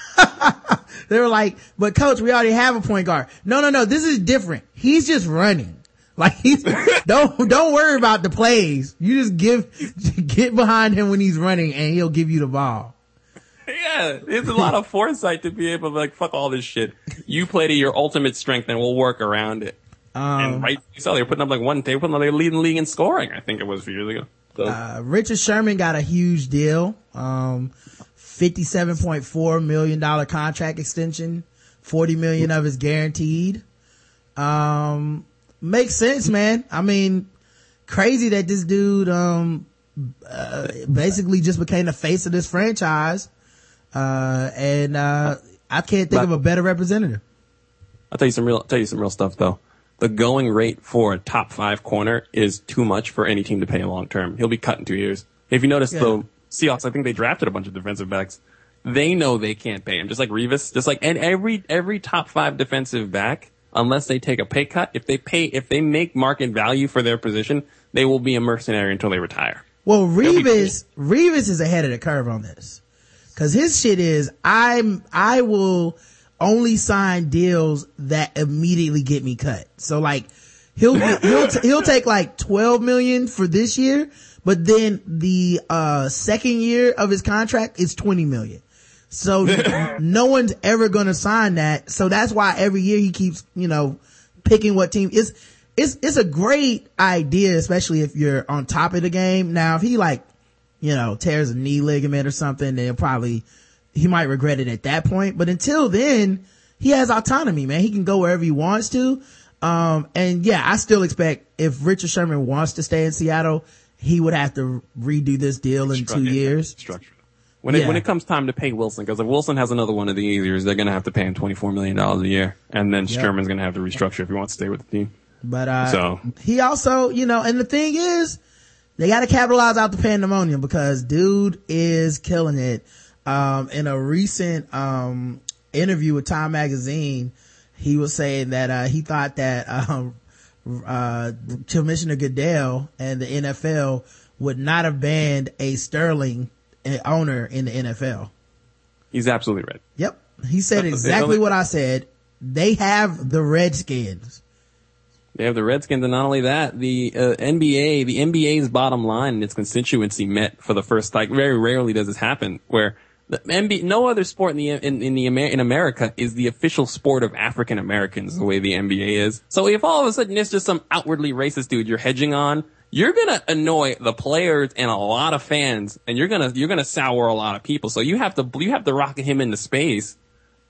They were like, but coach, we already have a point guard. No, no, no, this is different. He's just running. Like he's, don't, don't worry about the plays. You just give, get behind him when he's running and he'll give you the ball. Yeah, it's a lot of foresight to be able to like, fuck all this shit. You play to your ultimate strength and we'll work around it. Um, and right, you saw they were putting up like one, they were putting up, they were leading the league in scoring, I think it was a few years ago. So. Uh, Richard Sherman got a huge deal. Um, fifty-seven point four million dollars contract extension. forty million of it's guaranteed. Um, makes sense, man. I mean, crazy that this dude, um, uh, basically just became the face of this franchise. Uh, and, uh, I can't think of a better representative. I'll tell you some real, I'll tell you some real stuff though. The going rate for a top five corner is too much for any team to pay long term. He'll be cut in two years. If you notice, Yeah. the Seahawks, I think they drafted a bunch of defensive backs. They know they can't pay him, just like Revis, just like, and every, every top five defensive back, unless they take a pay cut, if they pay, if they make market value for their position, they will be a mercenary until they retire. Well, be Revis, Revis is ahead of the curve on this. Cause his shit is, I'm, I will only sign deals that immediately get me cut. So like, he'll, he'll, t- he'll take like twelve million for this year, but then the, uh, second year of his contract is twenty million. So no one's ever gonna sign that. So that's why every year he keeps, you know, picking what team is, it's, it's a great idea, especially if you're on top of the game. Now, if he like, you know, tears a knee ligament or something, then he'll probably, he might regret it at that point. But until then, he has autonomy, man. He can go wherever he wants to. Um, and yeah, I still expect if Richard Sherman wants to stay in Seattle, he would have to redo this deal in two years. Structure. When Yeah. it, when it comes time to pay Wilson, because if Wilson has another one of these years, they're going to have to pay him twenty-four million dollars a year. And then Yep. Sherman's going to have to restructure if he wants to stay with the team. But, uh, So. he also, you know, and the thing is, they got to capitalize out the pandemonium because dude is killing it. Um, in a recent, um, interview with Time Magazine, he was saying that, uh, he thought that, um, uh, Commissioner Goodell and the N F L would not have banned a Sterling owner in the N F L. He's absolutely right. Yep. He said exactly what I said. They have the Redskins. They have the Redskins, and not only that, the uh, N B A, the N B A's bottom line and its constituency met for the first, like, very rarely does this happen, where the N B A, no other sport in the, in, in the, in America is the official sport of African Americans the way the N B A is. So if all of a sudden it's just some outwardly racist dude you're hedging on, you're gonna annoy the players and a lot of fans, and you're gonna, you're gonna sour a lot of people. So you have to, you have to rocket him into space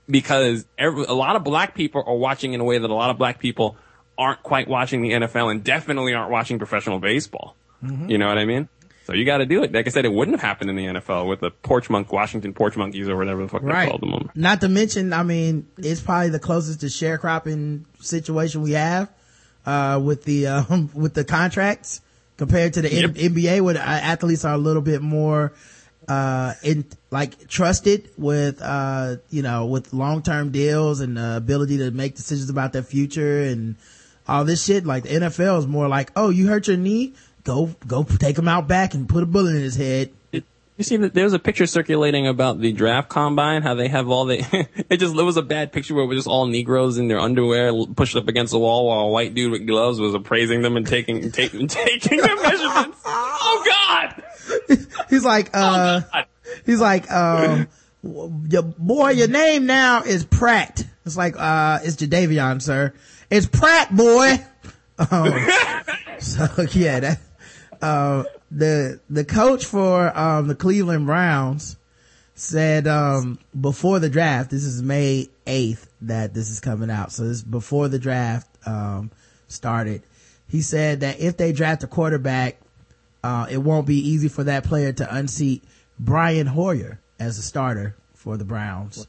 because every, a lot of black people are watching in a way that a lot of black people aren't quite watching the N F L and definitely aren't watching professional baseball. Mm-hmm. You know what I mean? So you got to do it. Like I said, it wouldn't have happened in the N F L with the porch monk, Washington porch monkeys or whatever the fuck right. they called them. Not to mention, I mean, it's probably the closest to sharecropping situation we have, uh, with the, um, with the contracts compared to the yep. N- NBA where the athletes are a little bit more, uh, in, like trusted with, uh, you know, with long-term deals and the ability to make decisions about their future and all this shit. Like the N F L is more like, oh, you hurt your knee? Go, go take him out back and put a bullet in his head. It, you see that there's a picture circulating about the draft combine, how they have all the, it just, it was a bad picture where it was just all Negroes in their underwear pushed up against the wall while a white dude with gloves was appraising them and taking, taking, taking their measurements. Oh God! He's like, uh, oh he's like, um, your boy, your name now is Pratt. It's like, uh, it's Jadavion, sir. It's Pratt, boy. Um, so yeah, that, uh, the, the coach for, um, the Cleveland Browns said, um, before the draft, this is May eighth that this is coming out. So this is before the draft, um, started. He said that if they draft a quarterback, uh, it won't be easy for that player to unseat Brian Hoyer as a starter for the Browns.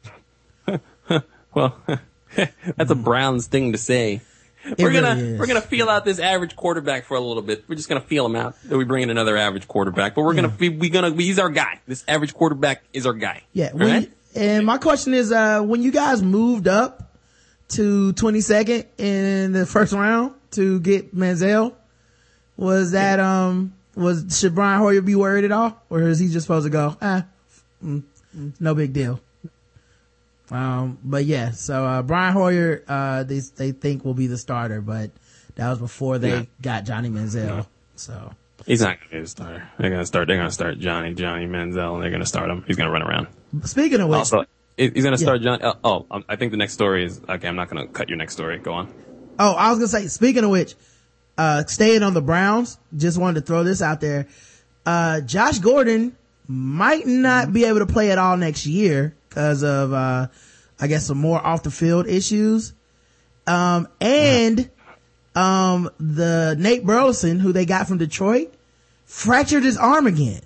Well, that's a Browns thing to say. It we're gonna really we're gonna feel out this average quarterback for a little bit. We're just gonna feel him out. Then we bring in another average quarterback, but we're yeah. gonna be we gonna he's our guy. This average quarterback is our guy. Yeah. When, right? And my question is, uh, when you guys moved up to twenty-second in the first round to get Manziel, was that um was should Brian Hoyer be worried at all, or is he just supposed to go? Ah, mm, no big deal. Um, but yeah, so, uh, Brian Hoyer, uh, they, they think will be the starter, but that was before they yeah. got Johnny Manziel. No. So. He's not going to be the starter. They're going to start, they're going to start Johnny, Johnny Manziel, and they're going to start him. He's going to run around. Speaking of which. Also, he's going to start yeah. John, oh, oh, I think the next story is, okay, I'm not going to cut your next story. Go on. Oh, I was going to say, speaking of which, uh, staying on the Browns, just wanted to throw this out there. Uh, Josh Gordon might not be able to play at all next year because of, uh, I guess some more off the field issues. Um, and, um, the Nate Burleson, who they got from Detroit, fractured his arm again.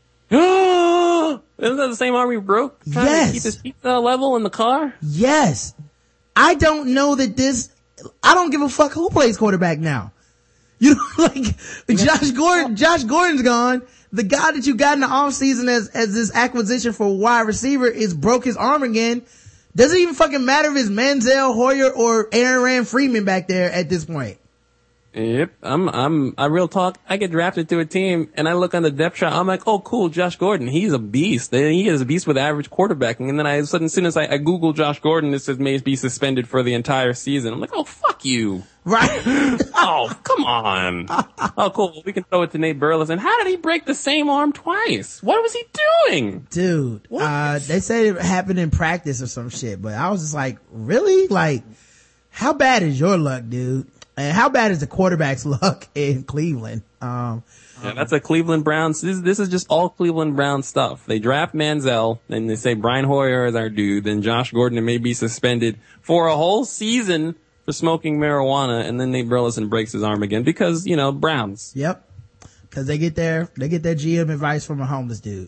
Isn't that the same arm he broke? Trying yes. to keep his feet uh, level in the car? Yes. I don't know that this, I don't give a fuck who plays quarterback now. You know, like, Josh Gordon, Josh Gordon's gone. The guy that you got in the offseason as, as this acquisition for wide receiver is broke his arm again. Doesn't even fucking matter if it's Manziel, Hoyer, or Aaron Freeman back there at this point. Yep. I'm, I'm, I real talk. I get drafted to a team and I look on the depth chart. I'm like, oh, cool. Josh Gordon. He's a beast. He is a beast with average quarterbacking. And then I, as soon as I, I Google Josh Gordon, it says may be suspended for the entire season. I'm like, oh, fuck you. Right. Oh, come on. Oh, cool. We can throw it to Nate Burleson. How did he break the same arm twice? What was he doing? Dude, what? uh, they said it happened in practice or some shit, but I was just like, really? Like, how bad is your luck, dude? And how bad is the quarterback's luck in Cleveland? Um, yeah, that's a Cleveland Browns. This, this is just all Cleveland Browns stuff. They draft Manziel, then they say Brian Hoyer is our dude, then Josh Gordon may be suspended for a whole season for smoking marijuana, and then Nate Burleson breaks his arm again because, you know, Browns. Yep. Cause they get their, they get their G M advice from a homeless dude.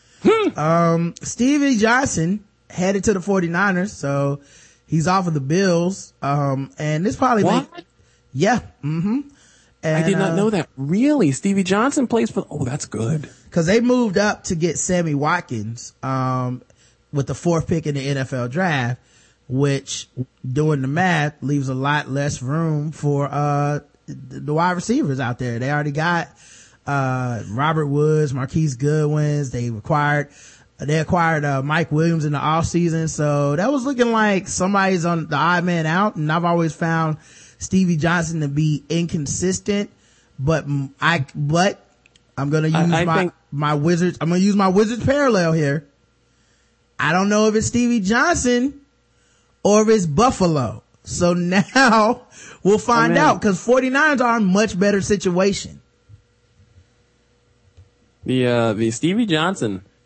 um, Stevie Johnson headed to the forty-niners, so he's off of the Bills. Um, and this probably what? Make, yeah. Mm-hmm. And, I did not uh, know that. Really? Stevie Johnson plays for, oh, that's good. Cause they moved up to get Sammy Watkins, um, with the fourth pick in the N F L draft, which doing the math leaves a lot less room for, uh, the wide receivers out there. They already got, uh, Robert Woods, Marquise Goodwins. They acquired, they acquired, uh, Mike Williams in the off season. So that was looking like somebody's on the odd man out. And I've always found Stevie Johnson to be inconsistent, but I, but I'm going to use I, I my, think- my Wizards. I'm going to use my Wizards parallel here. I don't know if it's Stevie Johnson or if it's Buffalo. So now we'll find oh, out because forty-niners are in a much better situation. The, uh, the Stevie Johnson,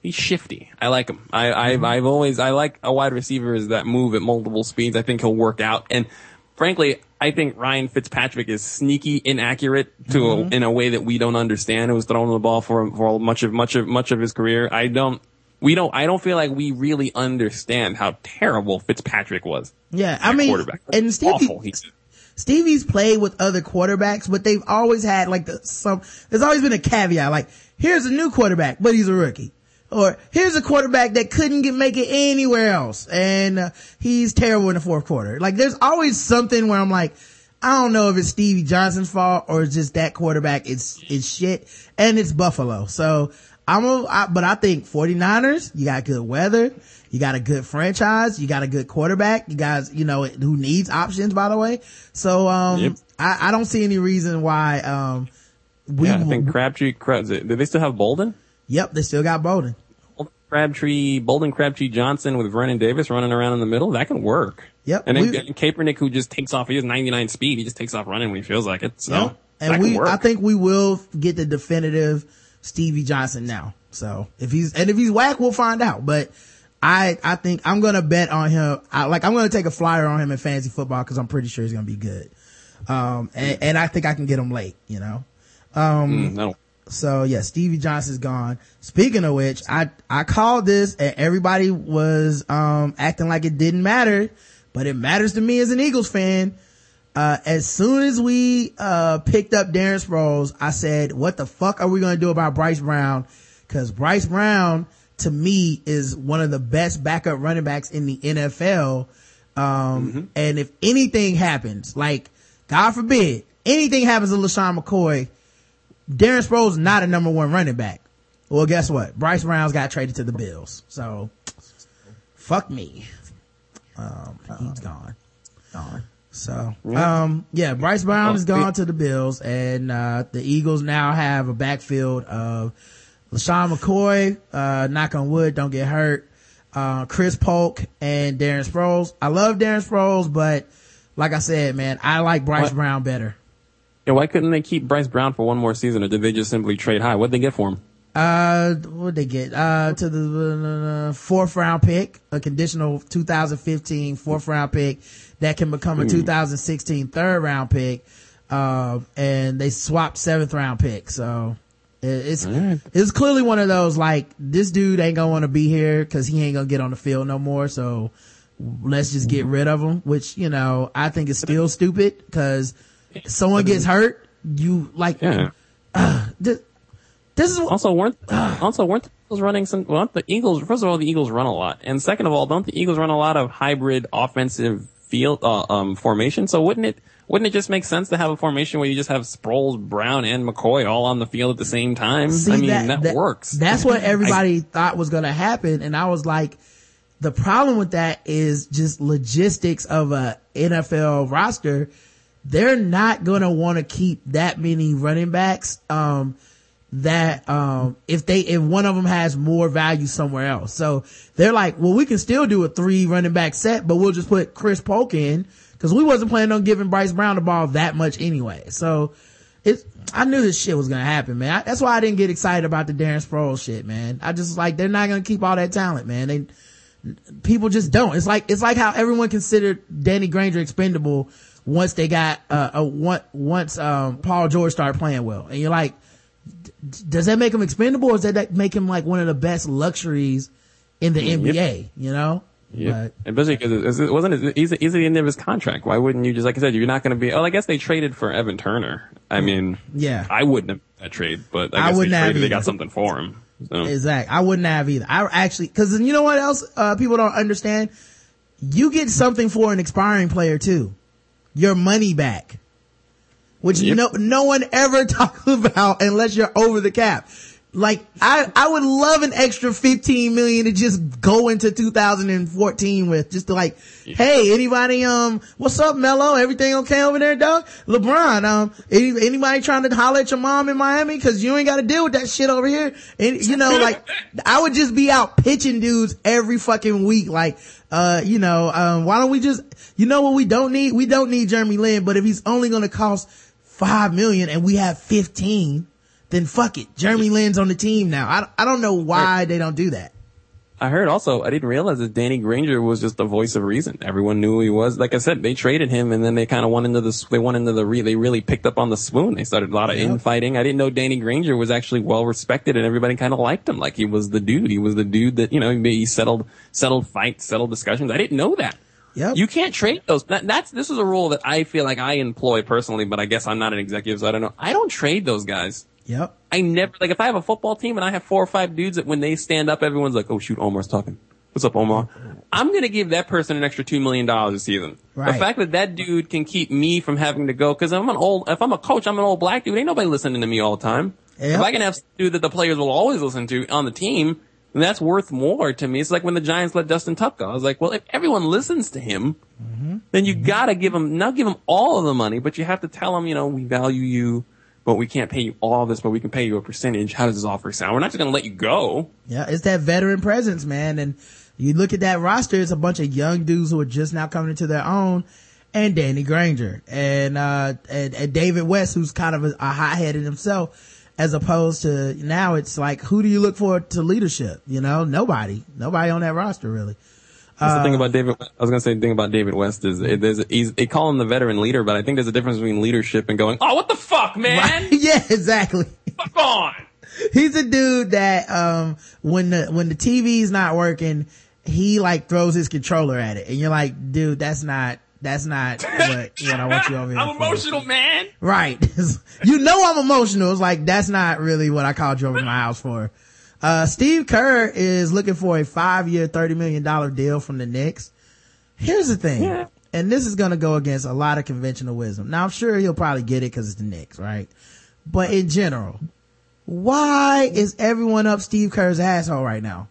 he's shifty. I like him. I, I've, I've always, I like a wide receivers that move at multiple speeds. I think he'll work out. And frankly, I think Ryan Fitzpatrick is sneaky inaccurate to mm-hmm. a, in a way that we don't understand. It was throwing the ball for, for much of, much of, much of his career. I don't, we don't, I don't feel like we really understand how terrible Fitzpatrick was. Yeah. I mean, quarterback. And Stevie, awful. He's, Stevie's played with other quarterbacks, but they've always had like the, some, there's always been a caveat. Like, here's a new quarterback, but he's a rookie. Or here's a quarterback that couldn't get, make it anywhere else. And uh, he's terrible in the fourth quarter. Like there's always something where I'm like, I don't know if it's Stevie Johnson's fault or it's just that quarterback. It's, it's shit. And it's Buffalo. So I'm a, I, but I think 49ers, you got good weather. You got a good franchise. You got a good quarterback. You guys, you know, who needs options, by the way. So, um, yep. I, I don't see any reason why, um, we, yeah, I think Crabtree, Crab, do they still have Bolden? Yep. They still got Bolden. Crabtree, Bolden, Crabtree, Johnson with Vernon Davis running around in the middle. That can work. Yep. And then we, Kaepernick, who just takes off, he has ninety-nine speed. He just takes off running when he feels like it. So yep. And we, I think we will get the definitive Stevie Johnson now. So if he's, and if he's whack, we'll find out. But I, I think I'm going to bet on him. I, like, I'm going to take a flyer on him in fantasy football because I'm pretty sure he's going to be good. Um, and, and I think I can get him late, you know? Um, mm, no. So yeah, Stevie Johnson's gone. Speaking of which, I, I called this and everybody was, um, acting like it didn't matter, but it matters to me as an Eagles fan. Uh, as soon as we, uh, picked up Darren Sproles, I said, what the fuck are we going to do about Bryce Brown? Cause Bryce Brown to me is one of the best backup running backs in the N F L. Um, mm-hmm. and if anything happens, like God forbid, anything happens to LaShawn McCoy, Darren Sproles is not a number one running back. Well, guess what? Bryce Brown's got traded to the Bills. So, fuck me. Um, he's gone. Gone. So, um, yeah, Bryce Brown is gone to the Bills, and, uh, the Eagles now have a backfield of LaShawn McCoy, uh, knock on wood, don't get hurt, uh, Chris Polk and Darren Sproles. I love Darren Sproles, but like I said, man, I like Bryce what? Brown better. Yeah, why couldn't they keep Bryce Brown for one more season, or did they just simply trade high? What'd they get for him? Uh, what'd they get? Uh, to the uh, fourth round pick, a conditional two thousand fifteen fourth round pick that can become a mm. two thousand sixteen third round pick. Uh, and they swapped seventh round pick. So it, it's, right. it's clearly one of those, like, this dude ain't gonna want to be here cause he ain't gonna get on the field no more. So let's just get rid of him, which, you know, I think is still stupid cause someone gets hurt, you like, yeah. uh, this, this is also weren't, uh, also weren't the Eagles running some, well, the Eagles, first of all, the Eagles run a lot. And second of all, don't the Eagles run a lot of hybrid offensive field, uh, um, formation? So wouldn't it, wouldn't it just make sense to have a formation where you just have Sproles, Brown, and McCoy all on the field at the same time? See, I mean, that, that, that works. That's what everybody I, thought was gonna happen. And I was like, the problem with that is just logistics of a N F L roster. They're not gonna want to keep that many running backs, um, that, um, if they, if one of them has more value somewhere else. So they're like, well, we can still do a three running back set, but we'll just put Chris Polk in because we wasn't planning on giving Bryce Brown the ball that much anyway. So it's, I knew this shit was gonna happen, man. I, that's why I didn't get excited about the Darren Sproles shit, man. I just like, they're not gonna keep all that talent, man. They, people just don't. It's like, it's like how everyone considered Danny Granger expendable once they got, uh, a, one, once, um, Paul George started playing well. And you're like, d- does that make him expendable or does that make him like one of the best luxuries in the yep. N B A, you know? Yeah. Especially because it wasn't as easy, easy the end of his contract. Why wouldn't you just, like I said, you're not going to be, oh, I guess they traded for Evan Turner. I mean, yeah, I wouldn't have that trade, but I guess I wouldn't they traded, they got something for him. So. Exactly. I wouldn't have either. I actually, cause you know what else, uh, people don't understand? You get something for an expiring player too. Your money back, which yep. no no one ever talks about unless you're over the cap. Like I I would love an extra fifteen million to just go into two thousand fourteen with, just to like, yeah. hey, anybody um what's up, Melo? Everything okay over there, dog? LeBron, um any, anybody trying to holler at your mom in Miami because you ain't got to deal with that shit over here? And you know, like I would just be out pitching dudes every fucking week, like. Uh, you know, um, why don't we just, you know what we don't need? We don't need Jeremy Lin, but if he's only going to cost five million and we have fifteen, then fuck it. Jeremy Lin's on the team now. I, I don't know why they don't do that. I heard also, I didn't realize that Danny Granger was just the voice of reason. Everyone knew who he was. Like I said, they traded him and then they kind of went into the, they went into the, re, they really picked up on the spoon. They started a lot of yep. infighting. I didn't know Danny Granger was actually well respected and everybody kind of liked him. Like he was the dude. He was the dude that, you know, he settled, settled fights, settled discussions. I didn't know that. Yep. You can't trade those. That, that's, this is a rule that I feel like I employ personally, but I guess I'm not an executive, so I don't know. I don't trade those guys. Yep. I never, like if I have a football team and I have four or five dudes that when they stand up, everyone's like, oh shoot, Omar's talking. What's up, Omar? I'm going to give that person an extra two million dollars a season. Right. The fact that that dude can keep me from having to go, because I'm an old, if I'm a coach, I'm an old black dude. Ain't nobody listening to me all the time. Yep. If I can have some dude that the players will always listen to on the team, then that's worth more to me. It's like when the Giants let Dustin Tuck go. I was like, well, if everyone listens to him, mm-hmm. then you mm-hmm. got to give him, not give him all of the money, but you have to tell him, you know, we value you, but we can't pay you all this, but we can pay you a percentage. How does this offer sound? We're not just going to let you go. Yeah, it's that veteran presence, man. And you look at that roster, it's a bunch of young dudes who are just now coming into their own, and Danny Granger and uh and, and David West, who's kind of a, a hot-headed himself, as opposed to now it's like, who do you look for to leadership? You know, nobody, nobody on that roster really. That's uh, the thing about David. I was gonna say the thing about David West is it, there's he's they call him the veteran leader, but I think there's a difference between leadership and going, oh, what the fuck, man? Right? Yeah, exactly. Fuck on. He's a dude that um when the when the T V's not working, he like throws his controller at it and you're like, dude, that's not, that's not what, what I want you over here I'm for. emotional, man. Right. You know I'm emotional. It's like, that's not really what I called you over to my house for. Uh, Steve Kerr is looking for a five year, thirty million dollars deal from the Knicks. Here's the thing. Yeah. And this is going to go against a lot of conventional wisdom. Now I'm sure he'll probably get it because it's the Knicks, right? But in general, why is everyone up Steve Kerr's asshole right now?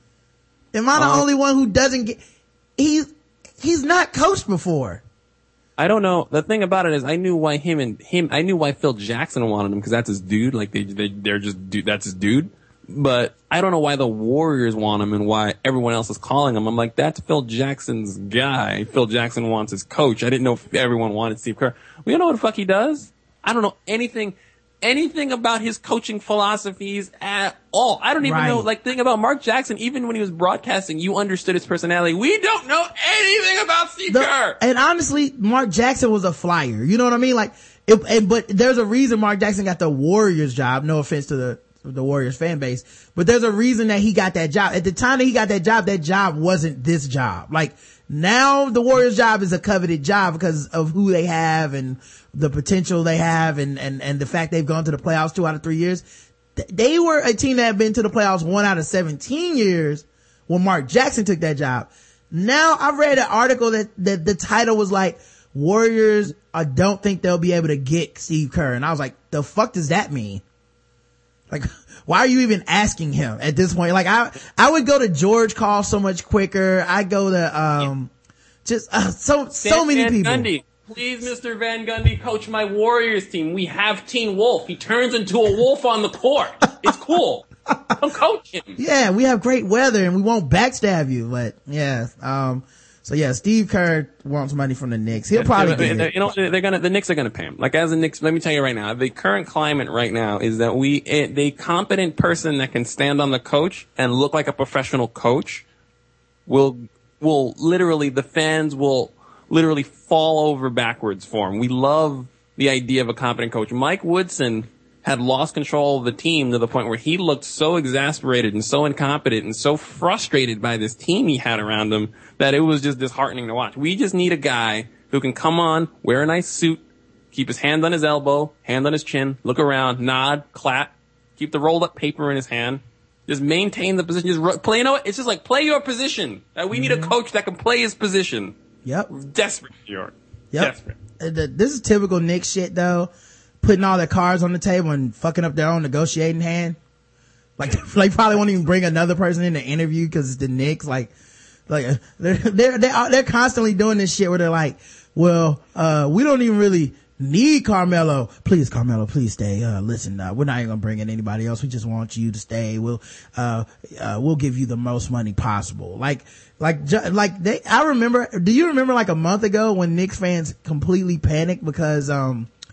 Am I the um, only one who doesn't get, he's, he's not coached before. I don't know. The thing about it is I knew why him and him, I knew why Phil Jackson wanted him because that's his dude. Like they, they, they're just, dude, that's his dude. But I don't know why the Warriors want him and why everyone else is calling him. I'm like, that's Phil Jackson's guy. Phil Jackson wants his coach. I didn't know if everyone wanted Steve Kerr. Well, you know what the fuck he does? I don't know anything. Anything about his coaching philosophies at all. I don't even right. know, like, thing about Mark Jackson, even when he was broadcasting, you understood his personality. We don't know anything about Steve the, Kerr. And honestly, Mark Jackson was a flyer. You know what I mean? Like, it, and, but there's a reason Mark Jackson got the Warriors job. No offense to the, the Warriors fan base, but there's a reason that he got that job. At the time that he got that job, that job wasn't this job. Like, now the Warriors job is a coveted job because of who they have and the potential they have and, and, and the fact they've gone to the playoffs two out of three years. They were a team that had been to the playoffs one out of seventeen years when Mark Jackson took that job. Now I read an article that, that the title was like, Warriors, I don't think they'll be able to get Steve Kerr. And I was like, the fuck does that mean? Like, why are you even asking him at this point? Like, I, I would go to George Call so much quicker. I go to, um, just, uh, so, so many Van people. Gundy. Please, Mister Van Gundy, coach my Warriors team. We have Teen Wolf. He turns into a wolf on the court. It's cool. Come coach him. Yeah, we have great weather and we won't backstab you, but yeah, um, so yeah, Steve Kerr wants money from the Knicks. He'll probably they're, get they're, it. You know, they're gonna, the Knicks are gonna pay him. Like as the Knicks, let me tell you right now, the current climate right now is that we, a, the competent person that can stand on the coach and look like a professional coach will, will literally, the fans will literally fall over backwards for him. We love the idea of a competent coach. Mike Woodson had lost control of the team to the point where he looked so exasperated and so incompetent and so frustrated by this team he had around him that it was just disheartening to watch. We just need a guy who can come on, wear a nice suit, keep his hand on his elbow, hand on his chin, look around, nod, clap, keep the rolled up paper in his hand, just maintain the position, just play, you know what? It's just like play your position. Uh, we mm-hmm. need a coach that can play his position. Yep. We're desperate, York. Yep. Desperate. Uh, this is typical Knicks shit though. Putting all their cards on the table and fucking up their own negotiating hand. Like, like probably won't even bring another person in the interview because it's the Knicks. Like, like they're, they're, they're, they're constantly doing this shit where they're like, well, uh, we don't even really need Carmelo. Please, Carmelo, please stay. Uh, listen, uh, we're not even gonna bring in anybody else. We just want you to stay. We'll, uh, uh, we'll give you the most money possible. Like, like, like they, I remember, do you remember like a month ago when Knicks fans completely panicked because, um,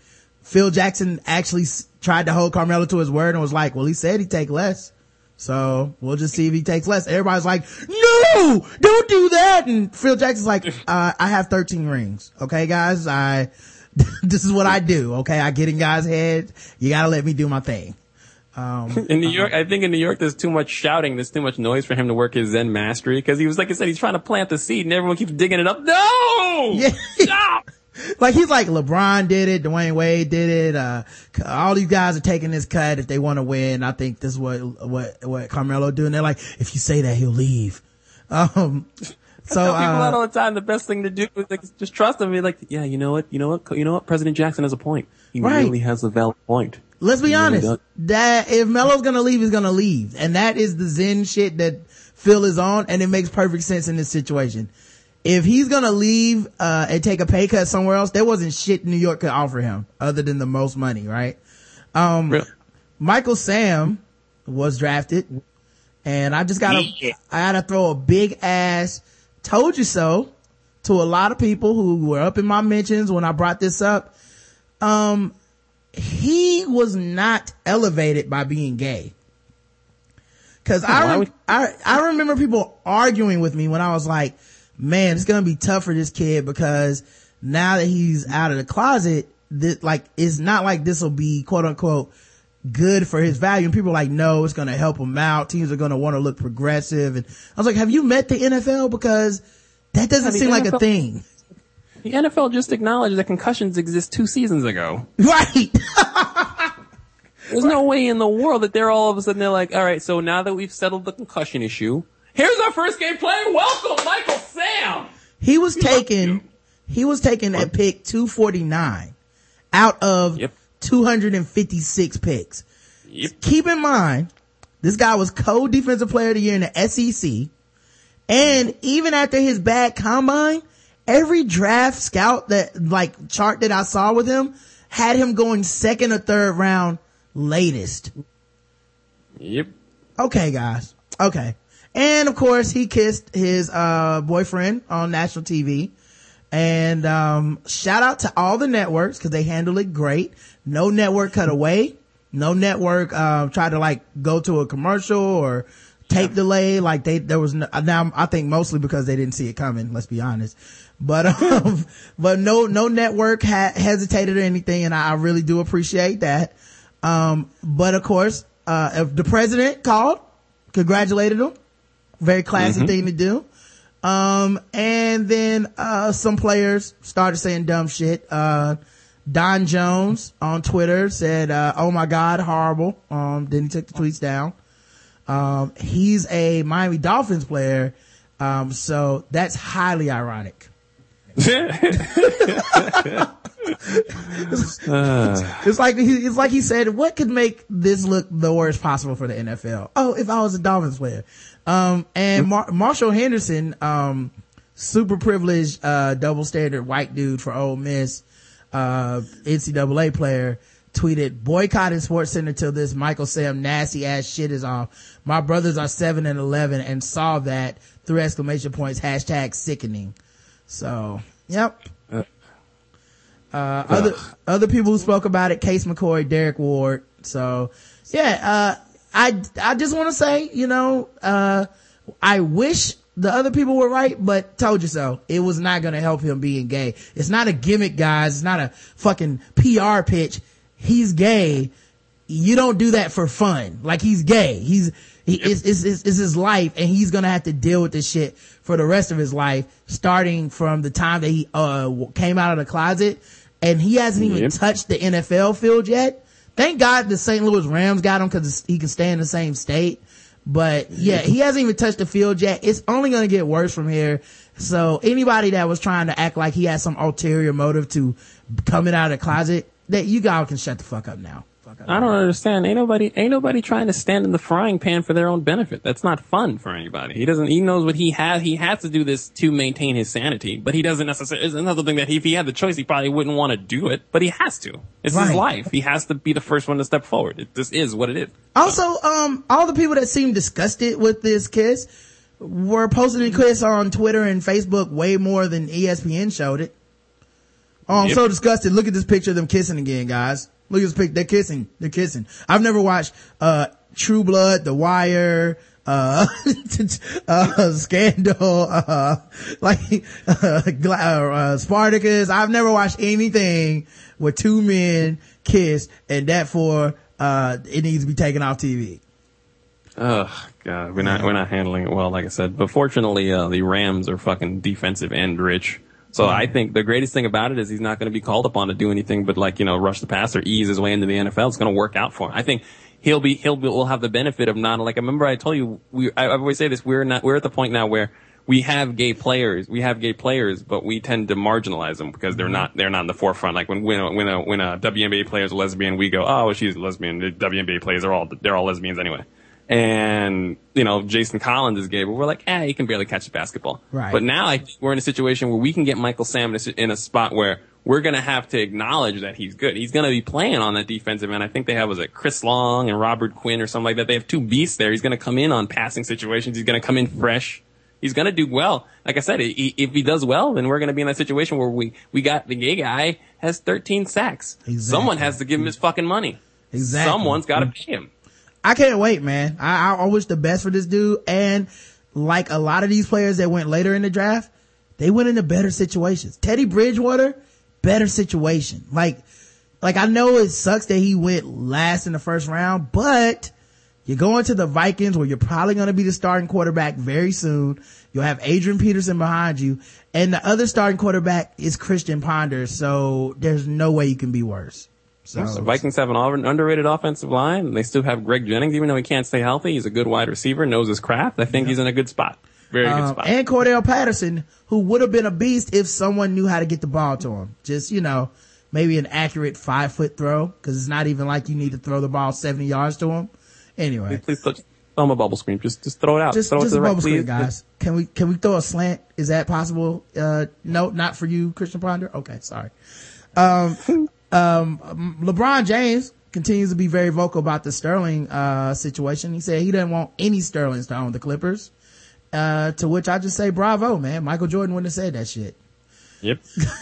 Phil Jackson actually s- tried to hold Carmelo to his word and was like, well, he said he'd take less. So we'll just see if he takes less. Everybody's like, no, don't do that. And Phil Jackson's like, uh, I have thirteen rings. Okay, guys, I, this is what I do. Okay. I get in guys' heads. You gotta let me do my thing. Um, in New York, I think in New York, there's too much shouting. There's too much noise for him to work his Zen mastery. Cause he was, like I said, he's trying to plant the seed and everyone keeps digging it up. No! Yeah. Stop! Like he's like, LeBron did it, Dwayne Wade did it, uh, all these guys are taking this cut if they want to win. I think this is what, what, what Carmelo doing. They're like, if you say that, he'll leave. Um, so, I tell people uh, that all the time. The best thing to do is like, just trust him. Be like, yeah, you know what? You know what? You know what? President Jackson has a point. He Right. really has a valid point. Let's be He really honest. does. That if Melo's gonna leave, he's gonna leave. And that is the Zen shit that Phil is on, and it makes perfect sense in this situation. If he's gonna leave, uh, and take a pay cut somewhere else, there wasn't shit New York could offer him other than the most money, right? Um, Really? Michael Sam was drafted, and I just gotta, Yeah. I gotta throw a big ass told you so to a lot of people who were up in my mentions when I brought this up. Um, he was not elevated by being gay. Cause Oh, I, why re- would- I, I remember people arguing with me when I was like, man, it's gonna be tough for this kid because now that he's out of the closet, that like, it's not like this will be quote unquote good for his value. And people are like, no, it's gonna help him out. Teams are gonna want to look progressive. And I was like, have you met the N F L? Because that doesn't Yeah, the seem like N F L a thing. The N F L just acknowledged that concussions exist two seasons ago. Right. There's no way in the world that they're all of a sudden they're like, all right, so now that we've settled the concussion issue, here's our first game playing. Welcome, Michael Sam. He was taken, he was taken at pick two forty-nine out of Yep. two hundred fifty-six picks. Yep. Keep in mind, this guy was co-defensive player of the year in the S E C. And even after his bad combine, every draft scout that like chart that I saw with him had him going second or third round latest. Yep. Okay, guys. Okay. And of course, he kissed his, uh, boyfriend on national T V. And, um, shout out to all the networks because they handled it great. No network cut away. No network, uh, tried to like go to a commercial or tape delay. Like they, there was no, now I think mostly because they didn't see it coming. Let's be honest. But, um, but no, no network ha- hesitated or anything. And I, I really do appreciate that. Um, but of course, uh, if the president called, congratulated him. Very classy Mm-hmm. thing to do. Um, and then, uh, some players started saying dumb shit. Uh, Don Jones on Twitter said, uh, oh my God, horrible. Um, then he took the tweets down. Um, he's a Miami Dolphins player. Um, so that's highly ironic. It's like he, it's like he said, what could make this look the worst possible for the N F L? Oh, if I was a Dolphins player. Um, and Mar- Marshall Henderson, um, super privileged, uh, double standard white dude for Ole Miss, uh, N C double A player, tweeted, boycotting Sports Center till this Michael Sam nasty ass shit is off. My brothers are seven and eleven and saw that, three exclamation points, hashtag sickening. So, yep. Uh, other, other people who spoke about it, Case McCoy, Derek Ward. So, yeah, uh, I, I just want to say, you know, uh, I wish the other people were right, but told you so. It was not going to help him being gay. It's not a gimmick, guys. It's not a fucking P R pitch. He's gay. You don't do that for fun. Like, he's gay. He's, he, it's, it's, it's, it's his life, and he's gonna have to deal with this shit for the rest of his life, starting from the time that he, uh, came out of the closet, and he hasn't even Yep. touched the N F L field yet. Thank God the Saint Louis Rams got him because he can stay in the same state. But yeah, he hasn't even touched the field yet. It's only going to get worse from here. So anybody that was trying to act like he had some ulterior motive to coming out of the closet, that you guys can shut the fuck up now. Fuck up. I don't understand. Ain't nobody, ain't nobody trying to stand in the frying pan for their own benefit. That's not fun for anybody. He doesn't, he knows what he has. He has to do this to maintain his sanity, but he doesn't necessarily, it's another thing that if he had the choice, he probably wouldn't want to do it, but he has to. It's Right. his life. He has to be the first one to step forward. It just is what it is. Also, um, all the people that seemed disgusted with this kiss were posting a kiss on Twitter and Facebook way more than E S P N showed it. Oh, I'm Yep. so disgusted. Look at this picture of them kissing again, guys. Look at this picture. They're kissing. They're kissing. I've never watched, uh, True Blood, The Wire, uh, uh, Scandal, uh, like, uh, uh, Spartacus. I've never watched anything where two men kiss and therefore, uh, it needs to be taken off T V. Oh God, we're not we're not handling it well, like I said. But fortunately, uh, the Rams are fucking defensive end rich. So I think the greatest thing about it is he's not going to be called upon to do anything but like, you know, rush the passer, ease his way into the N F L. It's going to work out for him. I think he'll be, he'll be, will have the benefit of not, like, I remember I told you, we, I, I always say this, we're not, we're at the point now where we have gay players, we have gay players, but we tend to marginalize them because they're not, they're not in the forefront. Like when, when, when a, when a W N B A player is a lesbian, we go, oh, well, she's a lesbian. The W N B A players are all, they're all lesbians anyway. And, you know, Jason Collins is gay, but we're like, eh, he can barely catch a basketball. Right. But now I think we're in a situation where we can get Michael Sam in a, in a spot where we're going to have to acknowledge that he's good. He's going to be playing on that defensive end. I think they have, was it Chris Long and Robert Quinn or something like that? They have two beasts there. He's going to come in on passing situations. He's going to come in fresh. He's going to do well. Like I said, he, if he does well, then we're going to be in that situation where we, we got the gay guy has thirteen sacks. Exactly. Someone has to give him his fucking money. Exactly. Someone's got to pay him. I can't wait, man. I, I wish the best for this dude. And like a lot of these players that went later in the draft, they went into better situations. Teddy Bridgewater, better situation. Like, like I know it sucks that he went last in the first round, but you're going to the Vikings where you're probably going to be the starting quarterback very soon. You'll have Adrian Peterson behind you. And the other starting quarterback is Christian Ponder. So there's no way you can be worse. So the Vikings have an underrated offensive line, and they still have Greg Jennings, even though he can't stay healthy. He's a good wide receiver, knows his craft. I think yeah. he's in a good spot. Very um, good spot. And Cordell Patterson, who would have been a beast if someone knew how to get the ball to him. Just, you know, maybe an accurate five foot throw, because it's not even like you need to throw the ball seventy yards to him. Anyway. Please, please throw him a bubble screen. Just, just throw it out. Just, throw just it to a the right, bubble screen, please. guys. Can we, can we throw a slant? Is that possible? Uh, no, not for you, Christian Ponder? Okay, sorry. Um, um, LeBron James continues to be very vocal about the Sterling, uh, situation. He said he doesn't want any Sterlings to own the Clippers. Uh, to which I just say bravo, man. Michael Jordan wouldn't have said that shit. Yep.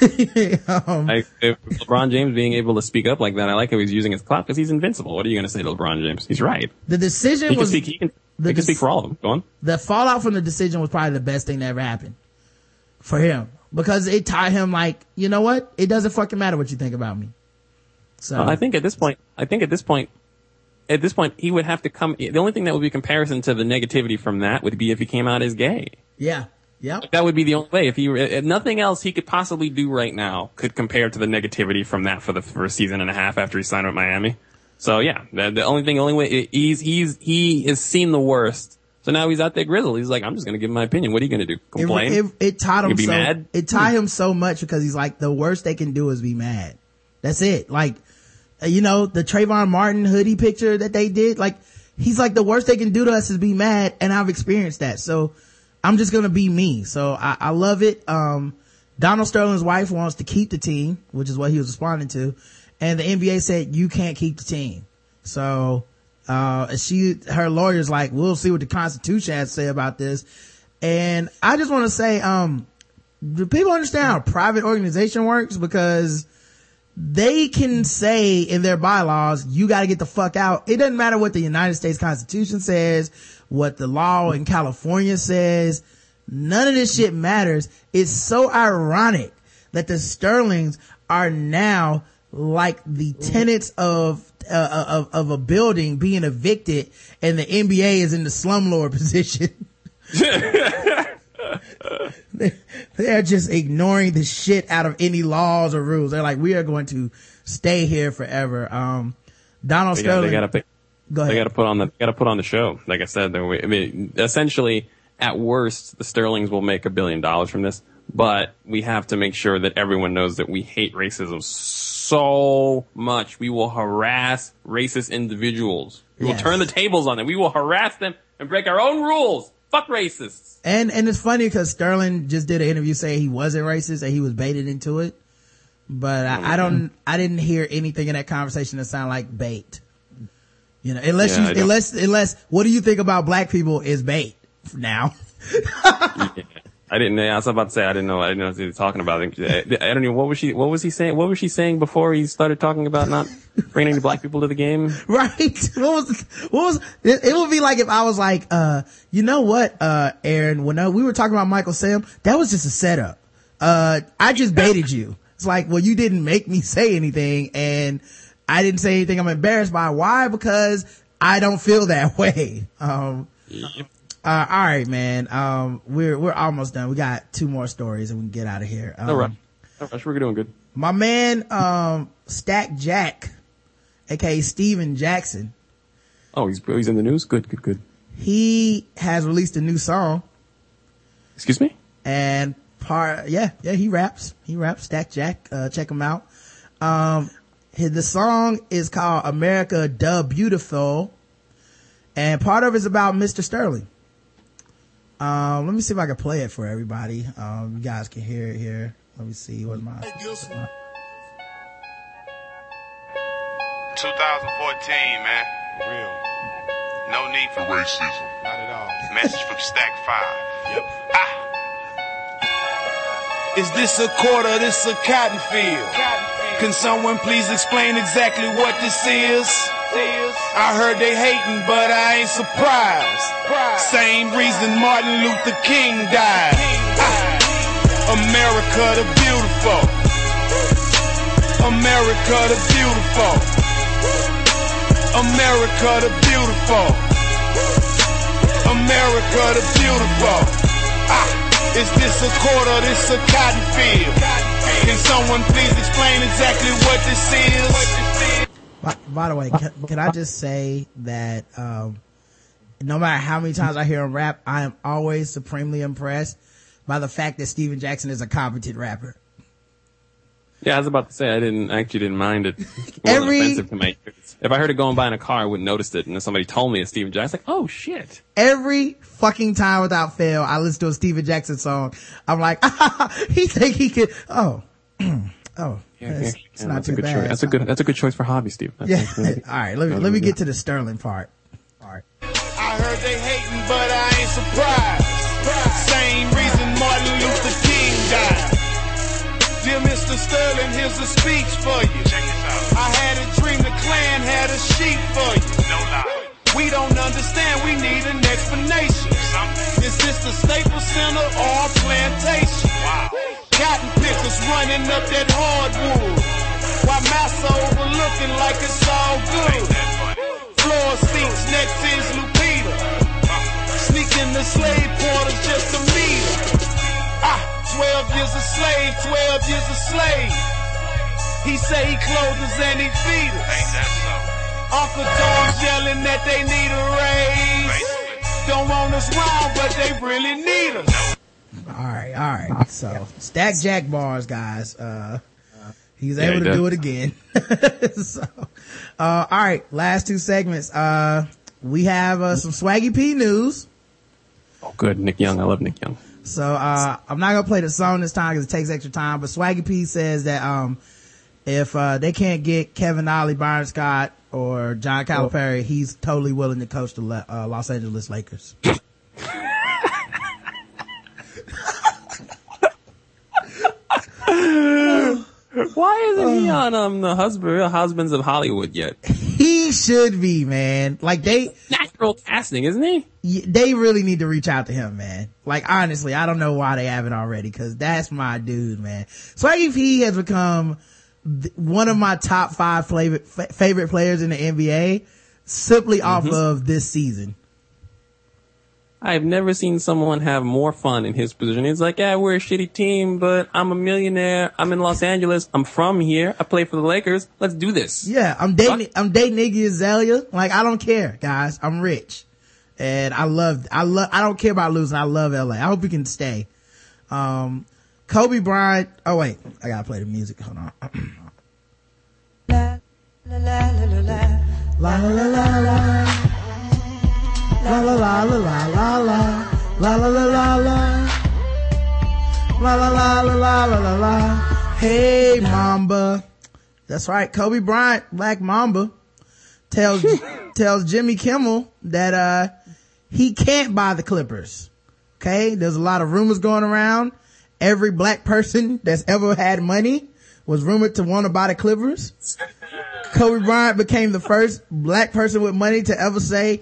um, I, if LeBron James being able to speak up like that, I like how he's using his clout because he's invincible. What are you going to say to LeBron James? He's right. The decision he was, can speak, he can, the he can dec- speak for all of them. Go on. The fallout from the decision was probably the best thing that ever happened for him, because it taught him, like, you know what? It doesn't fucking matter what you think about me. So well, I think at this point, I think at this point, at this point, he would have to come. The only thing that would be comparison to the negativity from that would be if he came out as gay. Yeah. Yeah. That would be the only way. If he, if nothing else he could possibly do right now could compare to the negativity from that for the first season and a half after he signed with Miami. So yeah, the, the only thing, only way, he's, he's, he has seen the worst. So now he's out there grizzled. He's like, I'm just going to give him my opinion. What are you going to do? Complain? It, it, it taught him be so, mad? it taught him so much, because he's like, the worst they can do is be mad. That's it. Like, you know, the Trayvon Martin hoodie picture that they did, like, he's like, the worst they can do to us is be mad, and I've experienced that. So I'm just gonna be me. So I, I love it. Um, Donald Sterling's wife wants to keep the team, which is what he was responding to. And the N B A said, you can't keep the team. So, uh, she, her lawyer's like, we'll see what the Constitution has to say about this. And I just want to say, um, do people understand how a private organization works? Because they can say in their bylaws, you got to get the fuck out. It doesn't matter what the United States Constitution says, what the law in California says. None of this shit matters. It's so ironic that the Sterlings are now like the tenants of, uh, of, of a building being evicted, and the N B A is in the slumlord position. They're just ignoring the shit out of any laws or rules. They're like, we are going to stay here forever. Um, Donald they Sterling. Got, they gotta, go ahead. They gotta put on the, gotta put on the show. Like I said, I mean, essentially, at worst, the Sterlings will make a billion dollars from this, but we have to make sure that everyone knows that we hate racism so much. We will harass racist individuals. We Yes. will turn the tables on them. We will harass them and break our own rules. Fuck racists. And, and it's funny because Sterling just did an interview saying he wasn't racist and he was baited into it. But I, I don't, I didn't hear anything in that conversation that sounded like bait. You know, unless Yeah, I you, don't- unless, unless, what do you think about black people is bait now? Yeah. I didn't know. I was about to say I didn't know. I didn't know what he was talking about. I don't know. What was she? What was he saying? What was she saying before he started talking about not bringing any black people to the game? Right. What was? The, what was? It, it would be like if I was like, uh, you know what, uh, Aaron? When uh, we were talking about Michael Sam, that was just a setup. Uh, I just baited you. It's like, well, you didn't make me say anything, and I didn't say anything I'm embarrassed by. Why? Because I don't feel that way. Um. Yep. Uh, all right, man. Um, we're, we're almost done. We got two more stories and we can get out of here. Um, no rush. No rush. We're doing good. My man, um, Stack Jack, aka Steven Jackson. Oh, he's, he's in the news? Good, good, good. He has released a new song. Excuse me? And part, yeah, yeah, he raps. He raps. Stack Jack. Uh, check him out. Um, his, the song is called America Da Beautiful. And part of it is about Mister Sterling. Um, let me see if I can play it for everybody. Um, you guys can hear it here. Let me see. What's my, what's my... twenty fourteen, man. Real. No need for racism. Not at all. Message from Stack Five. Yep. Ah. Is this a quarter? This a cotton field? Can someone please explain exactly what this is? I heard they hating, but I ain't surprised. Same reason Martin Luther King died. Ah. America the beautiful. America the beautiful. America the beautiful. America the beautiful. Ah. Is this a quarter? This a cotton field? Can someone please explain exactly what this is? By, by the way, can, can I just say that, um, no matter how many times I hear him rap, I am always supremely impressed by the fact that Steven Jackson is a competent rapper. Yeah, I was about to say, I didn't, I actually didn't mind it. It wasn't Every, offensive to me. If I heard it going by in a car, I wouldn't notice it. And then somebody told me it's Steven Jackson. Like, oh shit. Every fucking time without fail, I listen to a Steven Jackson song. I'm like, ah, he think he could, oh, oh. Yeah, it's, yeah, it's yeah, not that's too a good bad. choice. That's a good, that's a good choice for hobby, Steve. That's yeah. Really, all right. Let me, let me get to the Sterling part. All right. I heard they hating, but I ain't surprised. Same reason Martin Luther King died. Dear Mister Sterling, here's a speech for you. Check this out. I had a dream the Klan had a sheet for you. No lie. We don't understand, we need an explanation. Something. Is this the Staples Center or a plantation? Wow. Cotton pickers running up that hardwood. While Massa overlooking like it's all good. Floor seats next to his Lupita. Sneaking the slave quarters just to meet her. Ah, twelve years a slave, twelve years a slave. He say he clothes and he feed us. Ain't that so? Uncle Tom's yelling that they need a raise. Don't want us round, but they really need us. All right, all right. So, Stack Jack bars, guys. Uh, he's able yeah, he to does. do it again. so, uh, all right. Last two segments. Uh, we have, uh, some Swaggy P news. Oh, good. Nick Young. I love Nick Young. So, uh, I'm not gonna play the song this time because it takes extra time, but Swaggy P says that, um, if, uh, they can't get Kevin Ollie, Byron Scott, or John Calipari, he's totally willing to coach the, uh, Los Angeles Lakers. Why isn't he on um the husband husbands of Hollywood yet? He should be, man. Like they natural casting, isn't he? They really need to reach out to him, man. Like honestly, I don't know why they haven't already, because that's my dude, man. Swaggy P has become th- one of my top five favorite f- favorite players in the N B A simply mm-hmm. off of this season. I've never seen someone have more fun in his position. He's like, yeah, we're a shitty team, but I'm a millionaire. I'm in Los Angeles. I'm from here. I play for the Lakers. Let's do this. Yeah, I'm dating, I'm dating Iggy Azalea. Like, I don't care, guys. I'm rich. And I love, I love, I don't care about losing. I love L A. I hope we can stay. Um, Kobe Bryant. Oh, wait. I gotta play the music. Hold on. La, la, la, la, la, la. La, la, la, la, la. La la la la la la la la la la la la la la la la la la la la. Hey Mamba, that's right. Kobe Bryant, Black Mamba, tells tells Jimmy Kimmel that uh he can't buy the Clippers. Okay. There's a lot of rumors going around. Every black person that's ever had money was rumored to want to buy the Clippers. Kobe Bryant became the first black person with money to ever say,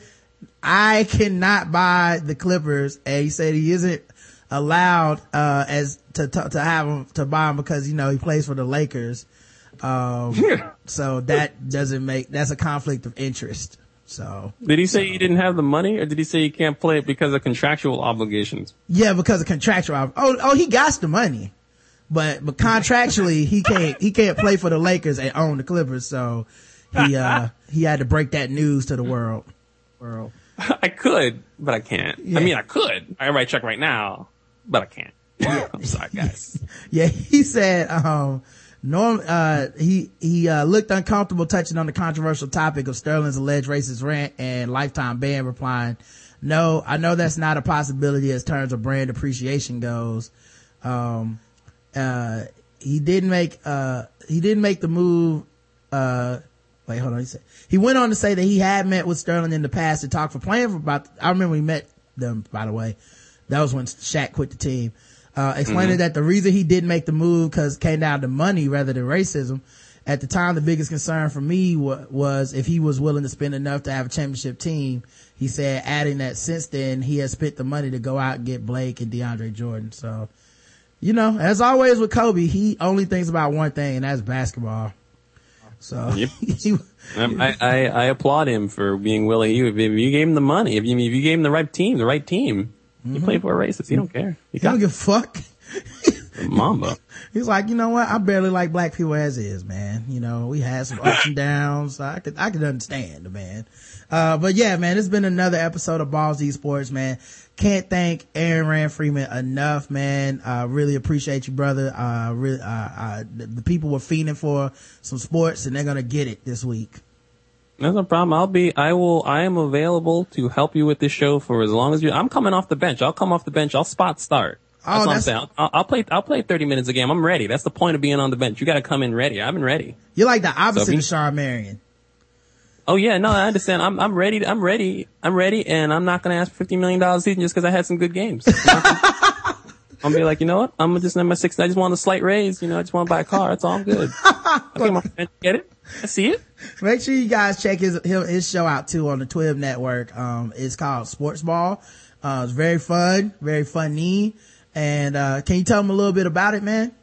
I cannot buy the Clippers. And he said he isn't allowed, uh, as to, to, to have him, to buy him because, you know, he plays for the Lakers. Um, so that doesn't make, that's a conflict of interest. So. Did he say so. he didn't have the money, or did he say he can't play it because of contractual obligations? Yeah, because of contractual. Oh, oh, he got the money. But, but contractually, he can't, he can't play for the Lakers and own the Clippers. So he, uh, he had to break that news to the world. World. I could, but I can't. Yeah. I mean, I could. I write check right now, but I can't. I'm sorry, guys. Yeah, he said, um, Norm, uh, he, he, uh, looked uncomfortable touching on the controversial topic of Sterling's alleged racist rant and lifetime ban, replying, no, I know that's not a possibility as terms of brand appreciation goes. Um, uh, he didn't make, uh, he didn't make the move, uh, wait, hold on. He said, he went on to say that he had met with Sterling in the past to talk for playing for about, I remember we met them, by the way. That was when Shaq quit the team. Uh, explaining mm-hmm. that the reason he didn't make the move because it came down to money rather than racism. At the time, the biggest concern for me w- was if he was willing to spend enough to have a championship team. He said, adding that since then, he has spent the money to go out and get Blake and DeAndre Jordan. So, you know, as always with Kobe, he only thinks about one thing, and that's basketball. So, yep. he, I, I, I applaud him for being willing. You, if you gave him the money, if you, if you gave him the right team, the right team, mm-hmm. he played for a racist. He don't care. He, he don't give a fuck. Mamba. He's like, you know what? I barely like black people as is, man. You know, we had some ups and downs. So I could, I could understand the man. Uh, but yeah, man, it's been another episode of Balls Deep Sports, man. Can't thank Aaron Rand Freeman enough, man. Uh, really appreciate you, brother. Uh, really, uh, uh, the, the people were fiending for some sports and they're going to get it this week. That's no problem. I'll be, I will, I am available to help you with this show for as long as you, I'm coming off the bench. I'll come off the bench. I'll spot start. That's oh, what that's, I'm saying. I'll, I'll play, I'll play thirty minutes a game. I'm ready. That's the point of being on the bench. You gotta come in ready. I've been ready. You're like the opposite so of Shawn Marion. Oh yeah, no, I understand. I'm, I'm ready. I'm ready. I'm ready, and I'm not gonna ask for fifty million dollars a season just because I had some good games. I'm gonna be like, you know what? I'm just number six. I just want a slight raise. You know, I just want to buy a car. That's all I'm good. Okay, my friend, get it? I see it. Make sure you guys check his his show out too on the Twib Network. Um, it's called Sports Ball. Uh, it's very fun, very funny. And uh, can you tell them a little bit about it, man?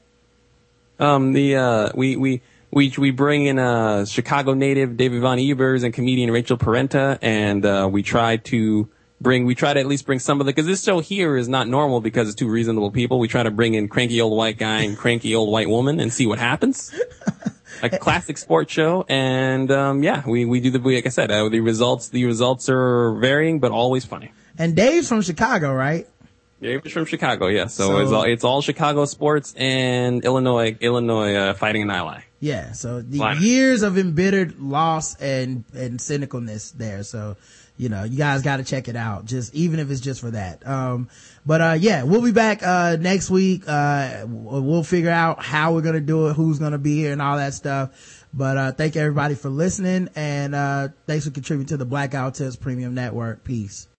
Um, the uh, we we. We we bring in uh Chicago native David Von Evers and comedian Rachel Parenta, and uh we try to bring we try to at least bring some of the, because this show here is not normal because it's two reasonable people. We try to bring in cranky old white guy and cranky old white woman and see what happens. A classic sports show, and um yeah, we we do the, like I said, uh, the results the results are varying but always funny. And Dave's from Chicago, right? Dave's from Chicago, yeah. So, so it's all it's all Chicago sports and Illinois Illinois uh, fighting an ally. Yeah, so the Fine. Years of embittered loss and, and cynicalness there. So, you know, you guys gotta check it out. Just, even if it's just for that. Um, but, uh, yeah, we'll be back, uh, next week. Uh, we'll figure out how we're gonna do it, who's gonna be here and all that stuff. But, uh, thank everybody for listening, and, uh, thanks for contributing to the Blackout Tips Premium Network. Peace.